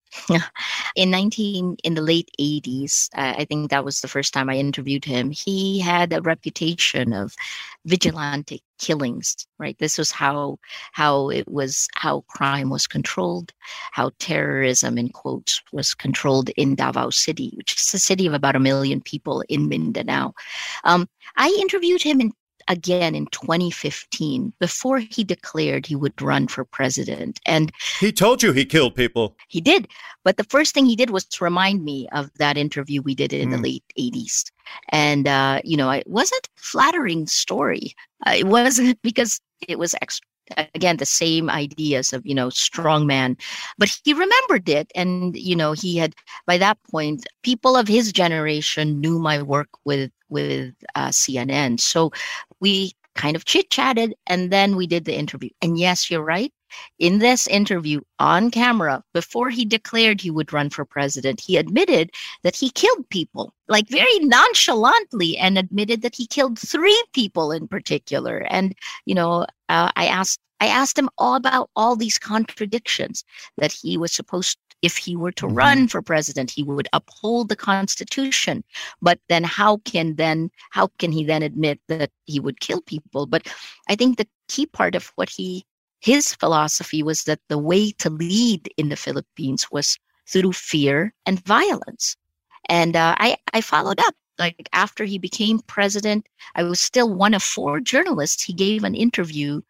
In nineteen in the late eighties, uh, I think that was the first time I interviewed him. He had a reputation of vigilante killings, right? This was how how it was, how crime was controlled, how terrorism, in quotes, was controlled in Davao City, which is a city of about a million people in Mindanao. Um, I interviewed him in again in twenty fifteen, before he declared he would run for president. And he told you he killed people. He did. But the first thing he did was to remind me of that interview we did in mm. the late eighties. And, uh, you know, it wasn't a flattering story. Uh, it wasn't, because it was extra. Again, the same ideas of, you know, strong man, but he remembered it. And, you know, he had, by that point, people of his generation knew my work with, with uh, C N N. So we kind of chit chatted, and then we did the interview. And yes, you're right. In this interview on camera, before he declared he would run for president, he admitted that he killed people, like very nonchalantly, and admitted that he killed three people in particular. And, you know, uh, I asked I asked him all about all these contradictions, that he was supposed, if he were to mm-hmm. run for president, he would uphold the Constitution. But then how can then how can he then admit that he would kill people? But I think the key part of what he his philosophy was that the way to lead in the Philippines was through fear and violence. And uh, I, I followed up. Like, after he became president, I was still one of four journalists he gave an interview,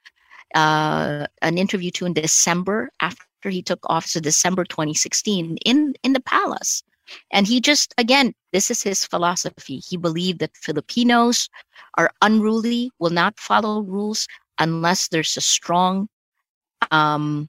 uh, an interview to in December after he took office, in December twenty sixteen, in, in the palace. And he just, again, this is his philosophy. He believed that Filipinos are unruly, will not follow rules unless there's a strong um,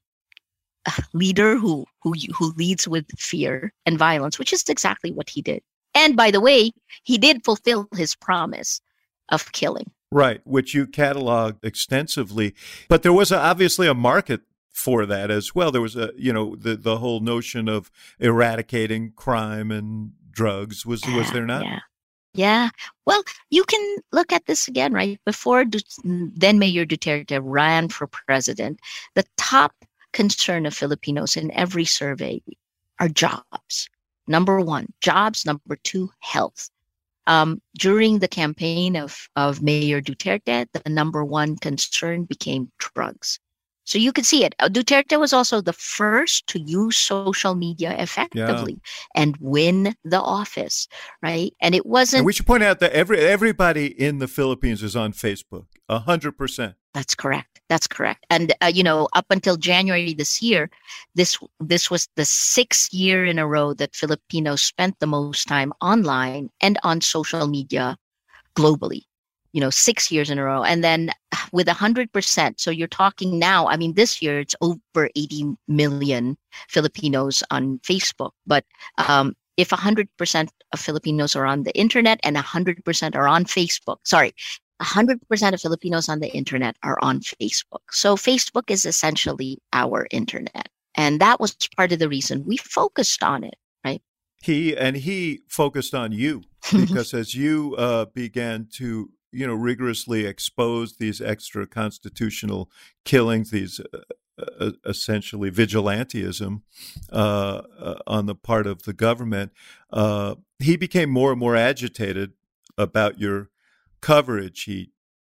leader who, who, who leads with fear and violence, which is exactly what he did. And by the way, he did fulfill his promise of killing. Right, which you cataloged extensively. But there was a, obviously a market for that as well. There was a, you know, the, the whole notion of eradicating crime and drugs. Was, was there not? Yeah. Yeah. Well, you can look at this again, right? Before Du- then Mayor Duterte ran for president, the top concern of Filipinos in every survey are jobs. Number one, jobs. Number two, health. Um, during the campaign of, of Mayor Duterte, the number one concern became drugs. So you could see it. Duterte was also the first to use social media effectively yeah. and win the office, right? And it wasn't... And we should point out that every everybody in the Philippines is on Facebook, one hundred percent. That's correct. That's correct. And, uh, you know, up until January this year, this this was the sixth year in a row that Filipinos spent the most time online and on social media globally. You know, six years in a row. And then with one hundred percent, so you're talking now, I mean, this year it's over eighty million Filipinos on Facebook. But um, if one hundred percent of Filipinos are on the internet and one hundred percent are on Facebook, sorry, one hundred percent of Filipinos on the internet are on Facebook. So Facebook is essentially our internet. And that was part of the reason we focused on it, right? He, and he focused on you, because as you uh, began to you know, rigorously expose these extra constitutional killings, these uh, uh, essentially vigilantism uh, uh, on the part of the government, uh, he became more and more agitated about your coverage. He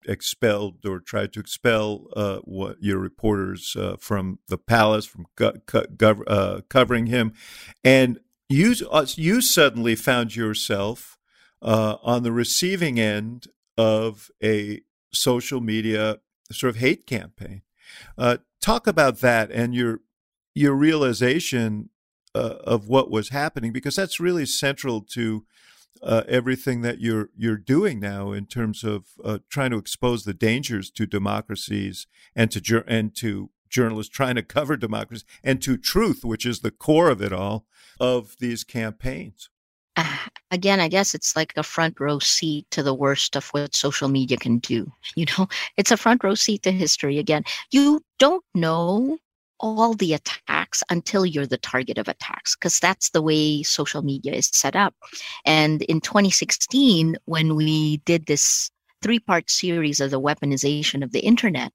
expelled or tried to expel uh, what your reporters uh, from the palace, from go- co- gov- uh, covering him. And you, uh, you suddenly found yourself uh, on the receiving end of a social media sort of hate campaign. Uh, talk about that and your your realization uh, of what was happening, because that's really central to uh, everything that you're you're doing now in terms of uh, trying to expose the dangers to democracies and to jur- and to journalists trying to cover democracy and to truth, which is the core of it all, of these campaigns. Uh, again, I guess it's like a front row seat to the worst of what social media can do. You know, it's a front row seat to history. Again, you don't know all the attacks until you're the target of attacks, because that's the way social media is set up. And in twenty sixteen, when we did this three-part series of the weaponization of the internet,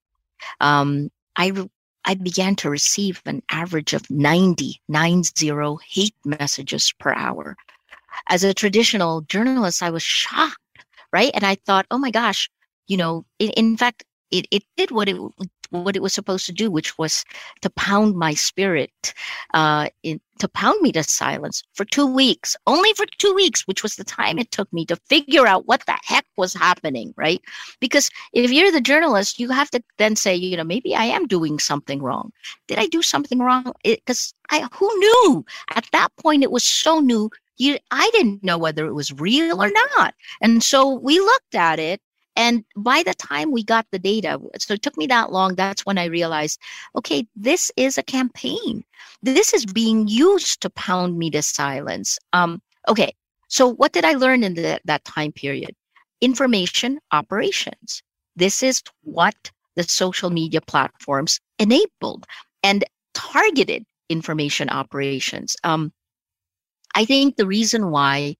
um, I I began to receive an average of ninety, nine zero hate messages per hour. As a traditional journalist, I was shocked, right? And I thought, oh my gosh, you know, in, in fact, it, it did what it what it was supposed to do, which was to pound my spirit, uh, in, to pound me to silence for two weeks, only for two weeks, which was the time it took me to figure out what the heck was happening, right? Because if you're the journalist, you have to then say, you know, maybe I am doing something wrong. Did I do something wrong? Because I, who knew? At that point, it was so new. You, I didn't know whether it was real or not. And so we looked at it. And by the time we got the data, so it took me that long, that's when I realized, okay, this is a campaign. This is being used to pound me to silence. Um, okay, so what did I learn in the, that time period? Information operations. This is what the social media platforms enabled, and targeted information operations. Um, I think the reason why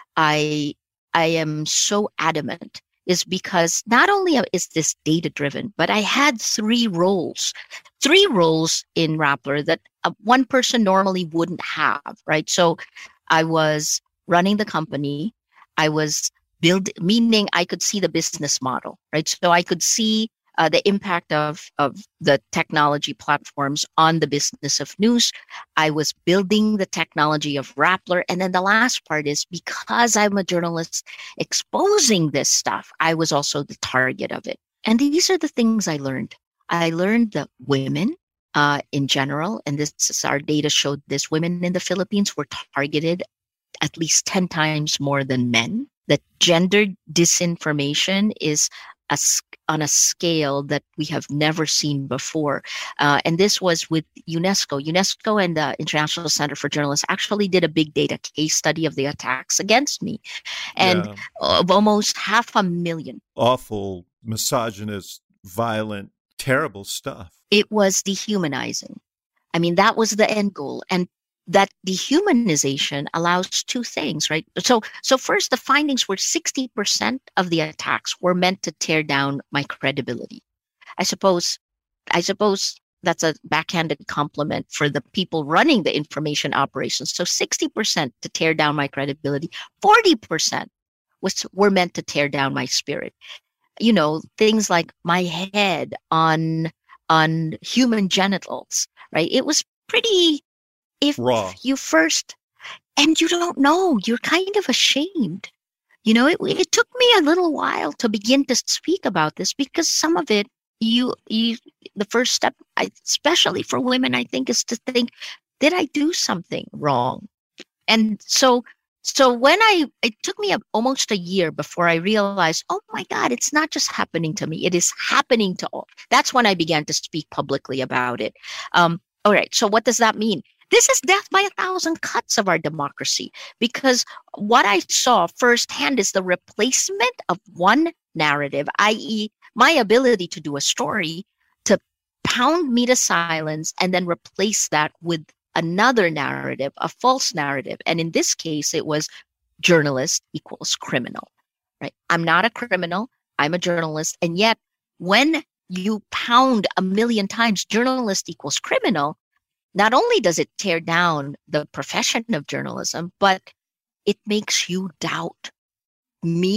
I I am so adamant is because not only is this data driven, but I had three roles, three roles in Rappler that uh, one person normally wouldn't have, right? So I was running the company. I was build, meaning I could see the business model, right? So I could see uh, the impact of, of the technology platforms on the business of news. I was building the technology of Rappler. And then the last part is, because I'm a journalist exposing this stuff, I was also the target of it. And these are the things I learned. I learned that women uh, in general, and this is our data showed this, women in the Philippines were targeted at least ten times more than men. That gender disinformation is a, on a scale that we have never seen before. Uh, and this was with UNESCO. UNESCO and the International Center for Journalists actually did a big data case study of the attacks against me. And yeah. of almost half a million. Awful, misogynist, violent, terrible stuff. It was dehumanizing. I mean, that was the end goal. And that dehumanization allows two things, right? So, so first, the findings were sixty percent of the attacks were meant to tear down my credibility. I suppose, I suppose that's a backhanded compliment for the people running the information operations. So sixty percent to tear down my credibility, forty percent was were meant to tear down my spirit. You know, things like my head on on human genitals, right? It was pretty. If Raw. you first, and you don't know, you're kind of ashamed. You know, it, it took me a little while to begin to speak about this, because some of it, you, you, the first step, I, especially for women, I think, is to think, did I do something wrong? And so, so when I, it took me a, almost a year before I realized, oh my God, it's not just happening to me. It is happening to all. That's when I began to speak publicly about it. Um, all right. So what does that mean? This is death by a thousand cuts of our democracy, because what I saw firsthand is the replacement of one narrative, that is my ability to do a story, to pound me to silence and then replace that with another narrative, a false narrative. And in this case, it was journalist equals criminal, right? I'm not a criminal. I'm a journalist. And yet when you pound a million times journalist equals criminal, not only does it tear down the profession of journalism, but it makes you doubt me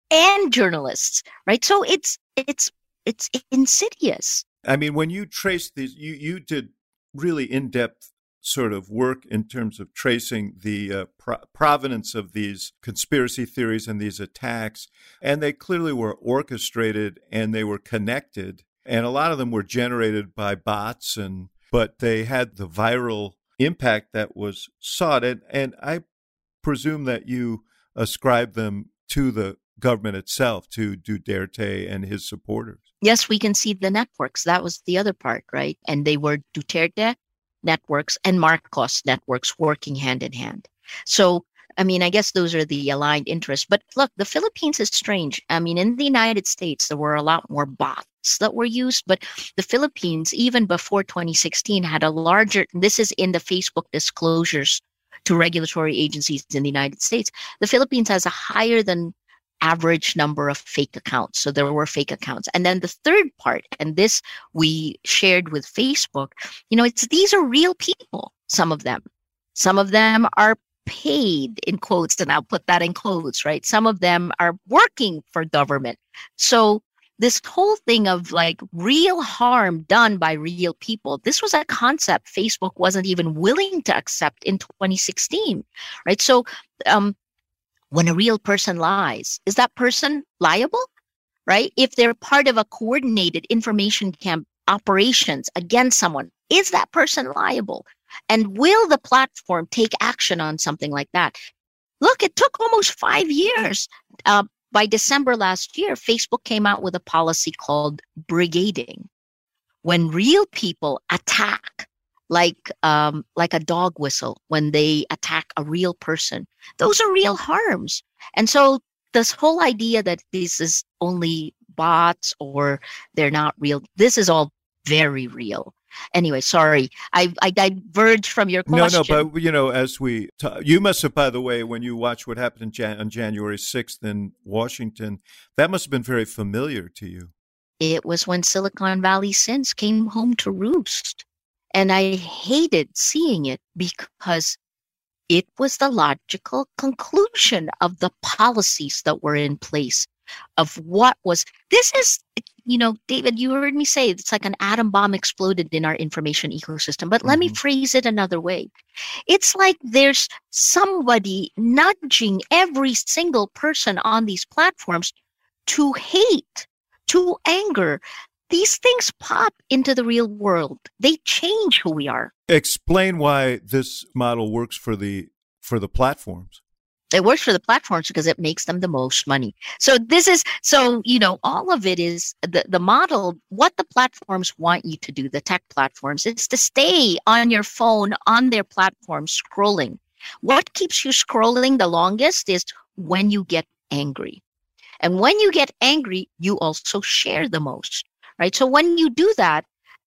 and journalists, right? So it's it's it's insidious. I mean, when you trace these, you, you did really in-depth sort of work in terms of tracing the uh, pro- provenance of these conspiracy theories and these attacks. And they clearly were orchestrated and they were connected. And a lot of them were generated by bots, and but they had the viral impact that was sought. And, and I presume that you ascribe them to the government itself, to Duterte and his supporters. Yes, we can see the networks. That was the other part, right? And they were Duterte networks and Marcos networks working hand in hand. So, I mean, I guess those are the aligned interests. But look, the Philippines is strange. I mean, in the United States, there were a lot more bots that were used, but the Philippines, even before twenty sixteen, had a larger, this is in the Facebook disclosures to regulatory agencies in the United States. The Philippines has a higher than average number of fake accounts. So there were fake accounts. And then the third part, and this we shared with Facebook, you know, it's these are real people, some of them. Some of them are paid in quotes, and I'll put that in quotes, right? Some of them are working for government. So this whole thing of like real harm done by real people, this was a concept Facebook wasn't even willing to accept in twenty sixteen, right? So, um, when a real person lies, is that person liable, right? If they're part of a coordinated information camp operations against someone, is that person liable? And will the platform take action on something like that? Look, it took almost five years. Uh, by December last year, Facebook came out with a policy called brigading. When real people attack, like um, like a dog whistle, when they attack a real person, those are real harms. And so this whole idea that this is only bots or they're not real, this is all very real. Anyway, sorry, I, I diverged from your question. No, no, but, you know, as we, t- you must have, by the way, when you watched what happened in Jan- on January sixth in Washington, that must have been very familiar to you. It was when Silicon Valley sins came home to roost. And I hated seeing it because it was the logical conclusion of the policies that were in place, of what was, this is, you know, David, you heard me say it's like an atom bomb exploded in our information ecosystem. But mm-hmm. let me phrase it another way. It's like there's somebody nudging every single person on these platforms to hate, to anger. These things pop into the real world. They change who we are. Explain why this model works for the for the platforms. It works for the platforms because it makes them the most money. So this is, so, you know, all of it is the, the model, what the platforms want you to do, the tech platforms, is to stay on your phone, on their platform, scrolling. What keeps you scrolling the longest is when you get angry. And when you get angry, you also share the most. Right. So when you do that,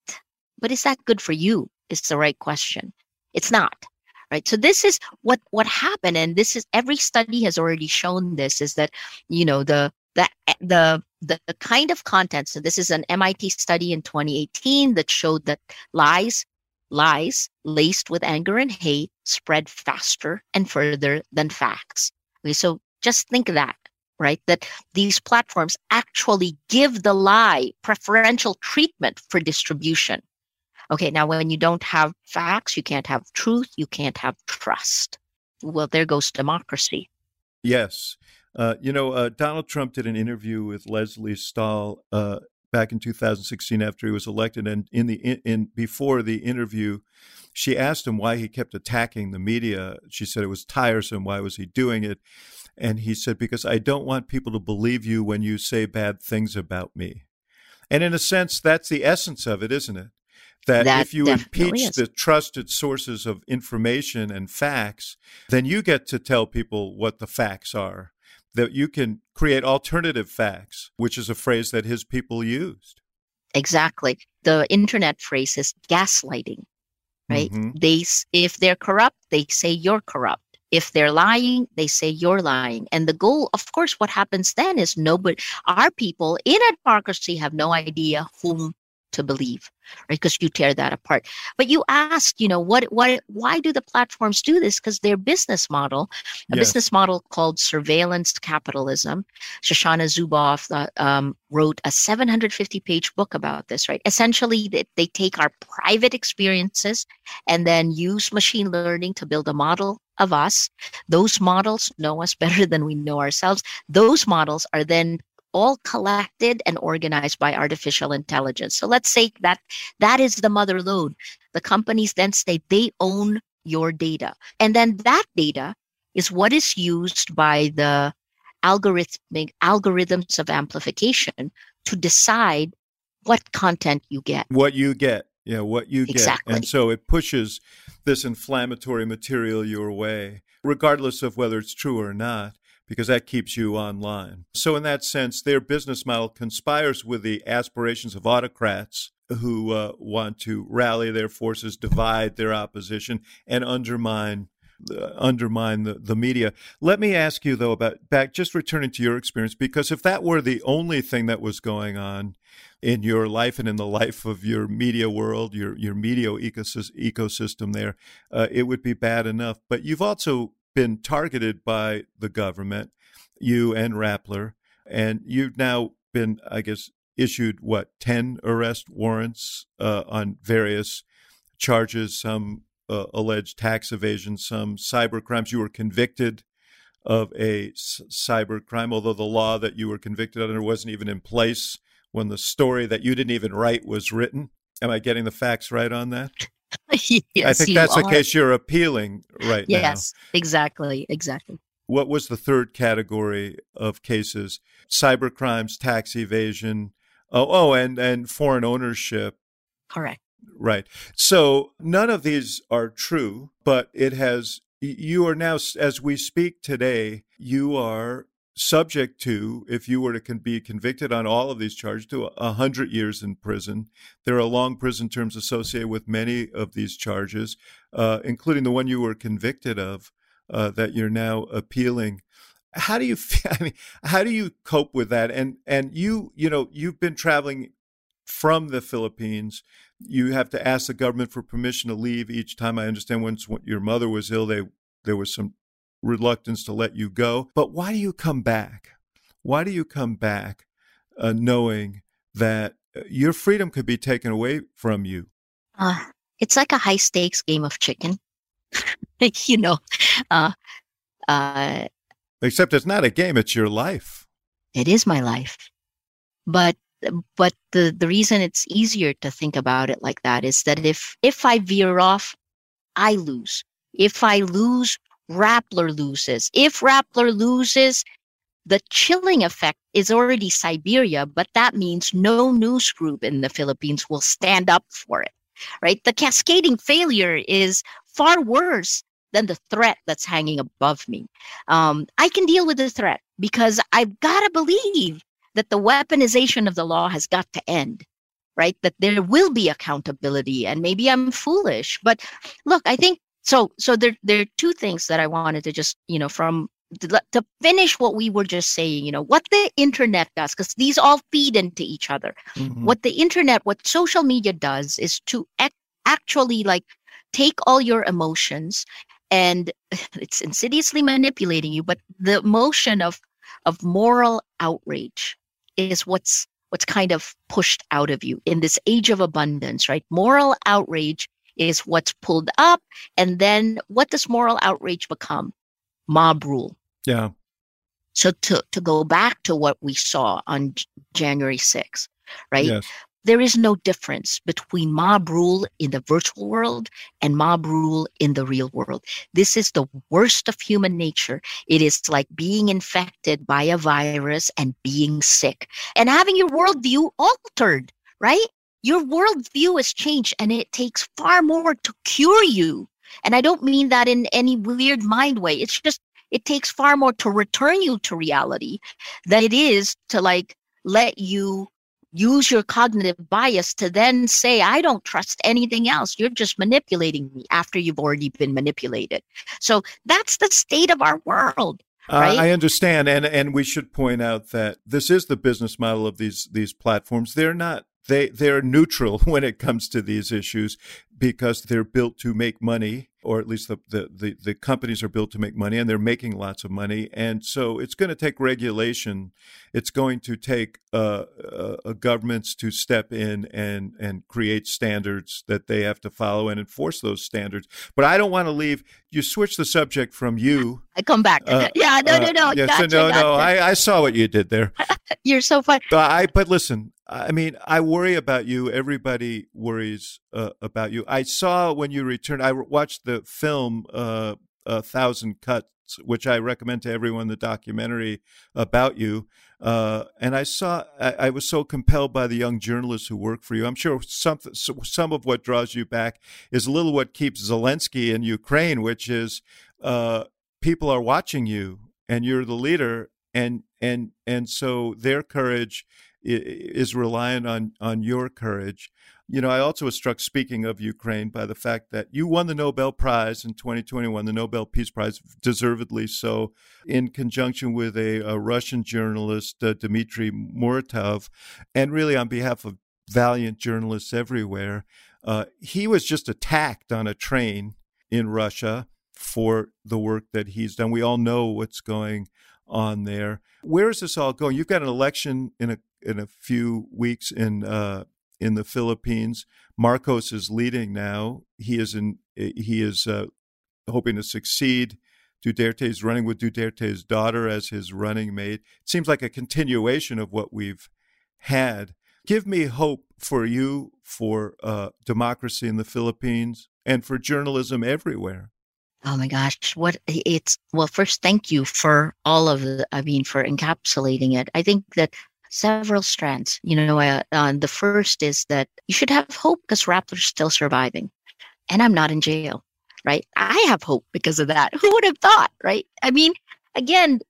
but is that good for you? Is the right question. It's not. Right. So this is what, what happened. And this is, every study has already shown this, is that, you know, the, the, the, the, the kind of content. So this is an M I T study in twenty eighteen that showed that lies, lies laced with anger and hate spread faster and further than facts. Okay. So just think of that. Right, that these platforms actually give the lie preferential treatment for distribution. Okay, now when you don't have facts, you can't have truth, you can't have trust. Well, there goes democracy. Yes. Uh, you know, uh, Donald Trump did an interview with Lesley Stahl uh, back in two thousand sixteen after he was elected. And in the in, in before the interview, she asked him why he kept attacking the media. She said it was tiresome. Why was he doing it? And he said, because I don't want people to believe you when you say bad things about me. And in a sense, that's the essence of it, isn't it? That, that if you impeach is. the trusted sources of information and facts, then you get to tell people what the facts are, that you can create alternative facts, which is a phrase that his people used. Exactly. The internet phrase is gaslighting, right? Mm-hmm. They, if they're corrupt, they say you're corrupt. If they're lying, they say you're lying. And the goal, of course, what happens then is nobody, our people in a democracy have no idea whom to believe, right? Because you tear that apart. But you asked, you know, what, what, why do the platforms do this? Because their business model, a Yes. business model called surveillance capitalism. Shoshana Zuboff uh, um, wrote a seven hundred fifty page book about this, right? Essentially, they, they take our private experiences and then use machine learning to build a model of us. Those models know us better than we know ourselves. Those models are then all collected and organized by artificial intelligence. So let's say that that is the mother lode. The companies then say they own your data. And then that data is what is used by the algorithmic algorithms of amplification to decide what content you get. What you get. Yeah, what you get. Exactly. And so it pushes this inflammatory material your way, regardless of whether it's true or not, because that keeps you online. So in that sense, their business model conspires with the aspirations of autocrats who uh, want to rally their forces, divide their opposition, and undermine uh, undermine the, the media. Let me ask you, though, about back, just returning to your experience, because if that were the only thing that was going on in your life and in the life of your media world, your, your media ecosystem, ecosystem there, uh, it would be bad enough. But you've also been targeted by the government, you and Rappler, and you've now been, I guess, issued, what, ten arrest warrants uh, on various charges, some uh, alleged tax evasion, some cyber crimes. You were convicted of a c- cyber crime, although the law that you were convicted under wasn't even in place when the story that you didn't even write was written. Am I getting the facts right on that? Yes, I think you that's are. the case you're appealing right now. Yes, exactly, exactly. What was the third category of cases? Cyber crimes, tax evasion, oh, oh, and, and foreign ownership. Correct. Right. So none of these are true, but it has, you are now, as we speak today, you are subject to, if you were to con- be convicted on all of these charges, to a hundred years in prison. There are long prison terms associated with many of these charges, uh, including the one you were convicted of, uh, that you're now appealing. How do you feel, I mean, how do you cope with that? And and you, you know, you've been traveling from the Philippines. You have to ask the government for permission to leave each time. I understand once your mother was ill, they there was some reluctance to let you go. But why do you come back? Why do you come back uh, knowing that your freedom could be taken away from you? Uh, it's like a high stakes game of chicken. you know, uh, uh, Except it's not a game, it's your life. It is my life. But but the, the reason it's easier to think about it like that is that if if I veer off, I lose. If I lose, Rappler loses. If Rappler loses, the chilling effect is already Siberia, but that means no news group in the Philippines will stand up for it, right? The cascading failure is far worse than the threat that's hanging above me. Um, I can deal with the threat because I've got to believe that the weaponization of the law has got to end, right? That there will be accountability, and maybe I'm foolish, but look, I think So, so there, there are two things that I wanted to just, you know, from to, to finish what we were just saying, you know, what the internet does, because these all feed into each other. Mm-hmm. What the internet, what social media does is to ac- actually like take all your emotions, and it's insidiously manipulating you. But the emotion of, of moral outrage is what's, what's kind of pushed out of you in this age of abundance, right? Moral outrage is what's pulled up. And then what does moral outrage become? Mob rule. Yeah. So to, to go back to what we saw on J- January sixth, right? Yes. There is no difference between mob rule in the virtual world and mob rule in the real world. This is the worst of human nature. It is like being infected by a virus and being sick and having your worldview altered, right? Your worldview has changed, and it takes far more to cure you. And I don't mean that in any weird mind way. It's just, it takes far more to return you to reality than it is to like let you use your cognitive bias to then say, I don't trust anything else. You're just manipulating me after you've already been manipulated. So that's the state of our world. Right? Uh, I understand. And, and we should point out that this is the business model of these, these platforms. They're not they they're neutral when it comes to these issues because they're built to make money, or at least the, the, the, the companies are built to make money, and they're making lots of money. And so it's going to take regulation. It's going to take uh, uh, governments to step in and, and create standards that they have to follow and enforce those standards. But I don't want to leave. You switch the subject from you. I come back. Uh, yeah, no, no, no. Uh, yeah, gotcha, so no, gotcha. no. I, I saw what you did there. You're so funny. But I, but listen, I mean, I worry about you. Everybody worries uh, about you. I saw when you returned, I watched the film uh, A Thousand Cuts, which I recommend to everyone, the documentary about you. Uh, and I saw, I, I was so compelled by the young journalists who work for you. I'm sure some, some of what draws you back is a little what keeps Zelensky in Ukraine, which is uh, people are watching you and you're the leader. And, and, and so their courage is reliant on, on your courage. You know, I also was struck, speaking of Ukraine, by the fact that you won the Nobel Prize in twenty twenty-one, the Nobel Peace Prize, deservedly so, in conjunction with a, a Russian journalist, uh, Dmitry Muratov, and really on behalf of valiant journalists everywhere. Uh, he was just attacked on a train in Russia for the work that he's done. We all know what's going on there. Where is this all going? You've got an election in a in a few weeks in uh, in the Philippines. Marcos is leading now. He is in. He is uh, hoping to succeed. Duterte's running with Duterte's daughter as his running mate. It seems like a continuation of what we've had. Give me hope for you, for uh, democracy in the Philippines, and for journalism everywhere. Oh my gosh, what it's, well, first, thank you for all of the, I mean, for encapsulating it. I think that several strands, you know, uh, uh, the first is that you should have hope because Rappler's still surviving and I'm not in jail, right? I have hope because of that. Who would have thought, right? I mean, again,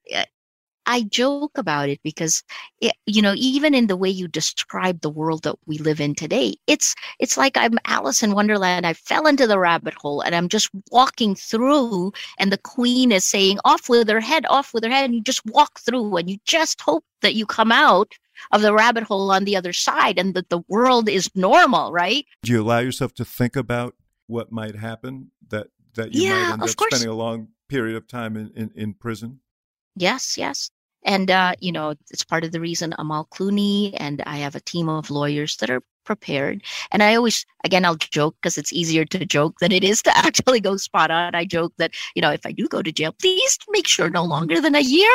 I joke about it because, it, you know, even in the way you describe the world that we live in today, it's it's like I'm Alice in Wonderland. I fell into the rabbit hole and I'm just walking through and the queen is saying, off with her head, off with her head. And you just walk through and you just hope that you come out of the rabbit hole on the other side and that the world is normal, right? Do you allow yourself to think about what might happen, that, that you yeah, might end of up course. spending a long period of time in, in, in prison? Yes, yes. And, uh, you know, it's part of the reason Amal Clooney and I have a team of lawyers that are prepared. And I always, again, I'll joke because it's easier to joke than it is to actually go spot on. I joke that, you know, if I do go to jail, please make sure no longer than a year.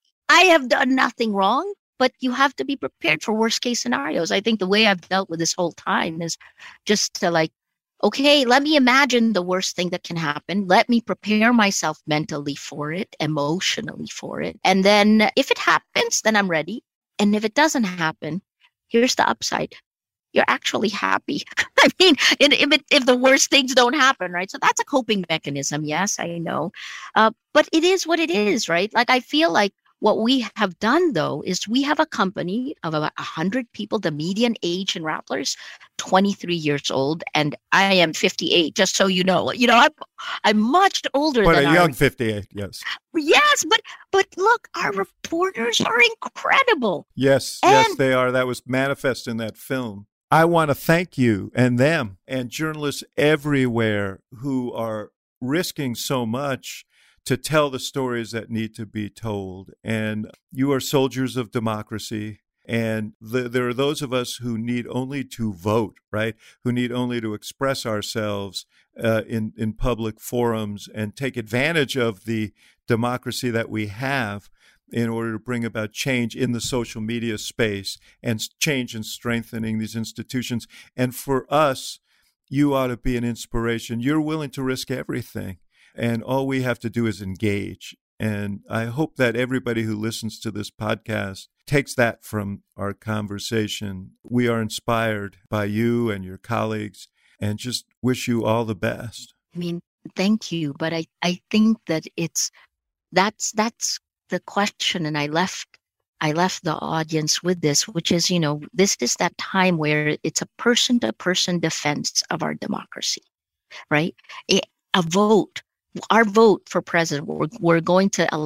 I have done nothing wrong, but you have to be prepared for worst case scenarios. I think the way I've dealt with this whole time is just to like, okay, let me imagine the worst thing that can happen. Let me prepare myself mentally for it, emotionally for it. And then if it happens, then I'm ready. And if it doesn't happen, here's the upside. You're actually happy. I mean, if, it, if the worst things don't happen, right? So that's a coping mechanism. Yes, I know. Uh, but it is what it is, right? Like, I feel like what we have done, though, is we have a company of about one hundred people. The median age in Rappler's twenty-three years old, and I am fifty-eight, just so you know. You know, I'm, I'm much older but than a our, young fifty-eight, yes. Yes, but but look, our reporters are incredible. Yes, and, yes, they are. That was manifest in that film. I want to thank you and them and journalists everywhere who are risking so much to tell the stories that need to be told. And you are soldiers of democracy. And the, there are those of us who need only to vote, right? Who need only to express ourselves uh, in, in public forums and take advantage of the democracy that we have in order to bring about change in the social media space and change and strengthening these institutions. And for us, you ought to be an inspiration. You're willing to risk everything. And all we have to do is engage. And I hope that everybody who listens to this podcast takes that from our conversation. We are inspired by you and your colleagues and just wish you all the best. I mean, thank you. But I, I think that it's, that's, that's the question. And I left, I left the audience with this, which is, you know, this is that time where it's a person to person defense of our democracy, right? A, a vote. Our vote for president, we're, we're going to elect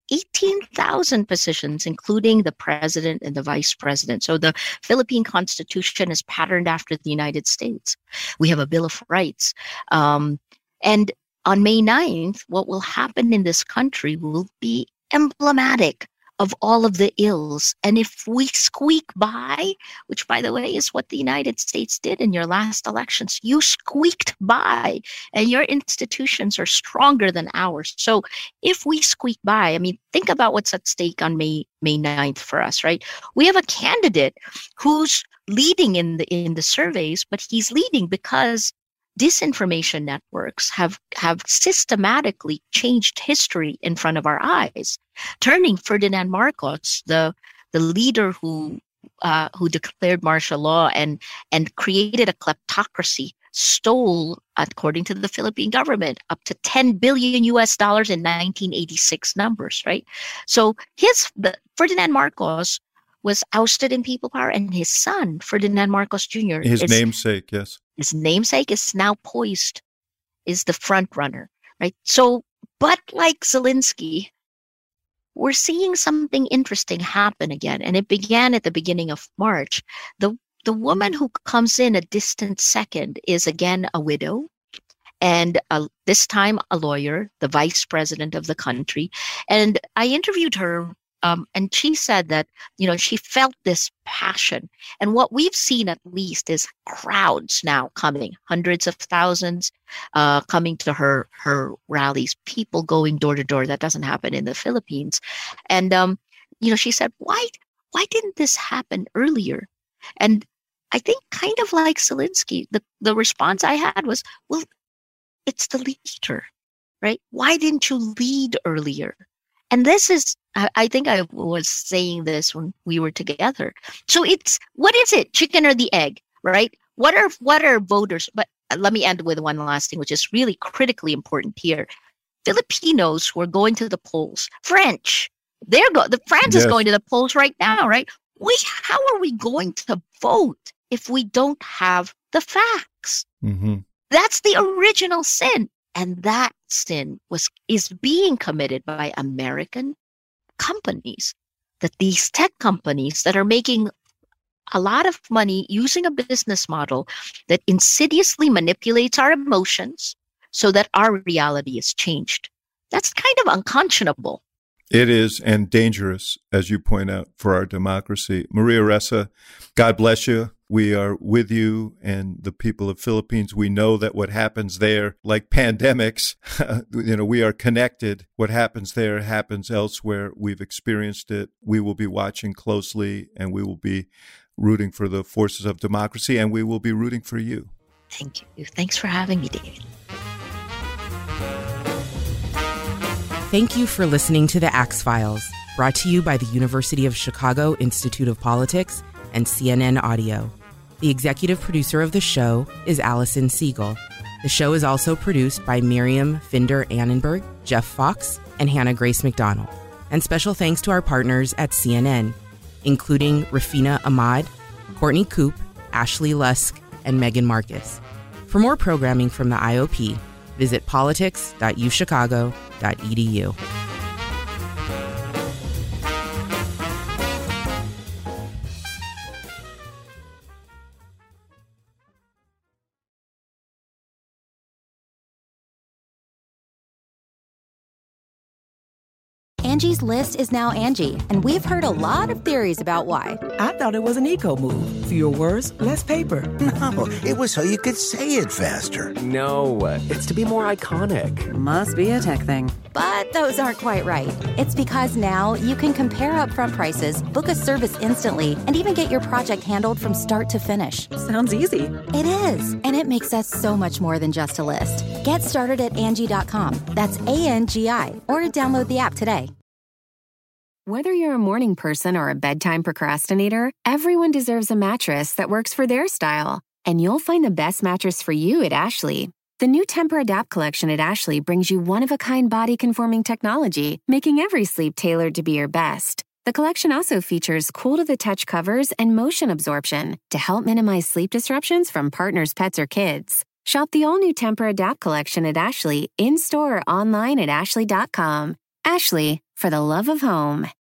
eighteen thousand positions, including the president and the vice president. So the Philippine Constitution is patterned after the United States. We have a Bill of Rights. Um, and on May ninth, what will happen in this country will be emblematic of all of the ills. And if we squeak by, which by the way is what the United States did in your last elections, you squeaked by and your institutions are stronger than ours. So if we squeak by, I mean, think about what's at stake on May May ninth for us, right? We have a candidate who's leading in the in the surveys, but he's leading because disinformation networks have, have systematically changed history in front of our eyes, turning Ferdinand Marcos, the the leader who uh, who declared martial law and and created a kleptocracy, stole, according to the Philippine government, up to ten billion U S dollars in nineteen eighty-six numbers, right? So his the, Ferdinand Marcos was ousted in people power, and his son, Ferdinand Marcos Junior His is, namesake, yes. His namesake is now poised, is the front runner, right? So, but like Zelensky, we're seeing something interesting happen again. And it began at the beginning of March. The, the woman who comes in a distant second is again a widow. And uh, this time a lawyer, the vice president of the country. And I interviewed her. Um, and she said that, you know, she felt this passion. And what we've seen at least is crowds now coming, hundreds of thousands uh, coming to her her rallies, people going door to door. That doesn't happen in the Philippines. And, um, you know, she said, why, why didn't this happen earlier? And I think kind of like Zelensky, the, the response I had was, well, it's the leader, right? Why didn't you lead earlier? And this is, I think I was saying this when we were together. So it's, what is it? Chicken or the egg, right? What are, what are voters? But let me end with one last thing, which is really critically important here. Filipinos who are going to the polls, French, they're go, the France yes. is going to the polls right now, right? We, how are we going to vote if we don't have the facts? Mm-hmm. That's the original sin. And that sin was is being committed by American companies, that these tech companies that are making a lot of money using a business model that insidiously manipulates our emotions so that our reality is changed. That's kind of unconscionable. It is, and dangerous, as you point out, for our democracy. Maria Ressa, God bless you. We are with you and the people of Philippines. We know that what happens there, like pandemics, you know, we are connected. What happens there happens elsewhere. We've experienced it. We will be watching closely, and we will be rooting for the forces of democracy, and we will be rooting for you. Thank you. Thanks for having me, David. Thank you for listening to The Axe Files, brought to you by the University of Chicago Institute of Politics and C N N Audio. The executive producer of the show is Allison Siegel. The show is also produced by Miriam Finder Annenberg, Jeff Fox, and Hannah Grace McDonald. And special thanks to our partners at C N N, including Rafina Ahmad, Courtney Coop, Ashley Lusk, and Megan Marcus. For more programming from the I O P, visit politics dot u chicago dot e d u. Angie's List is now Angie, and we've heard a lot of theories about why. I thought it was an eco move. Fewer words, less paper. No, it was so you could say it faster. No, it's to be more iconic. Must be a tech thing. But those aren't quite right. It's because now you can compare upfront prices, book a service instantly, and even get your project handled from start to finish. Sounds easy. It is, and it makes us so much more than just a list. Get started at Angie dot com. That's A N G I, or download the app today. Whether you're a morning person or a bedtime procrastinator, everyone deserves a mattress that works for their style. And you'll find the best mattress for you at Ashley. The new Tempur-Adapt collection at Ashley brings you one-of-a-kind body-conforming technology, making every sleep tailored to be your best. The collection also features cool-to-the-touch covers and motion absorption to help minimize sleep disruptions from partners, pets, or kids. Shop the all-new Tempur-Adapt collection at Ashley, in-store or online at ashley dot com. Ashley, for the love of home.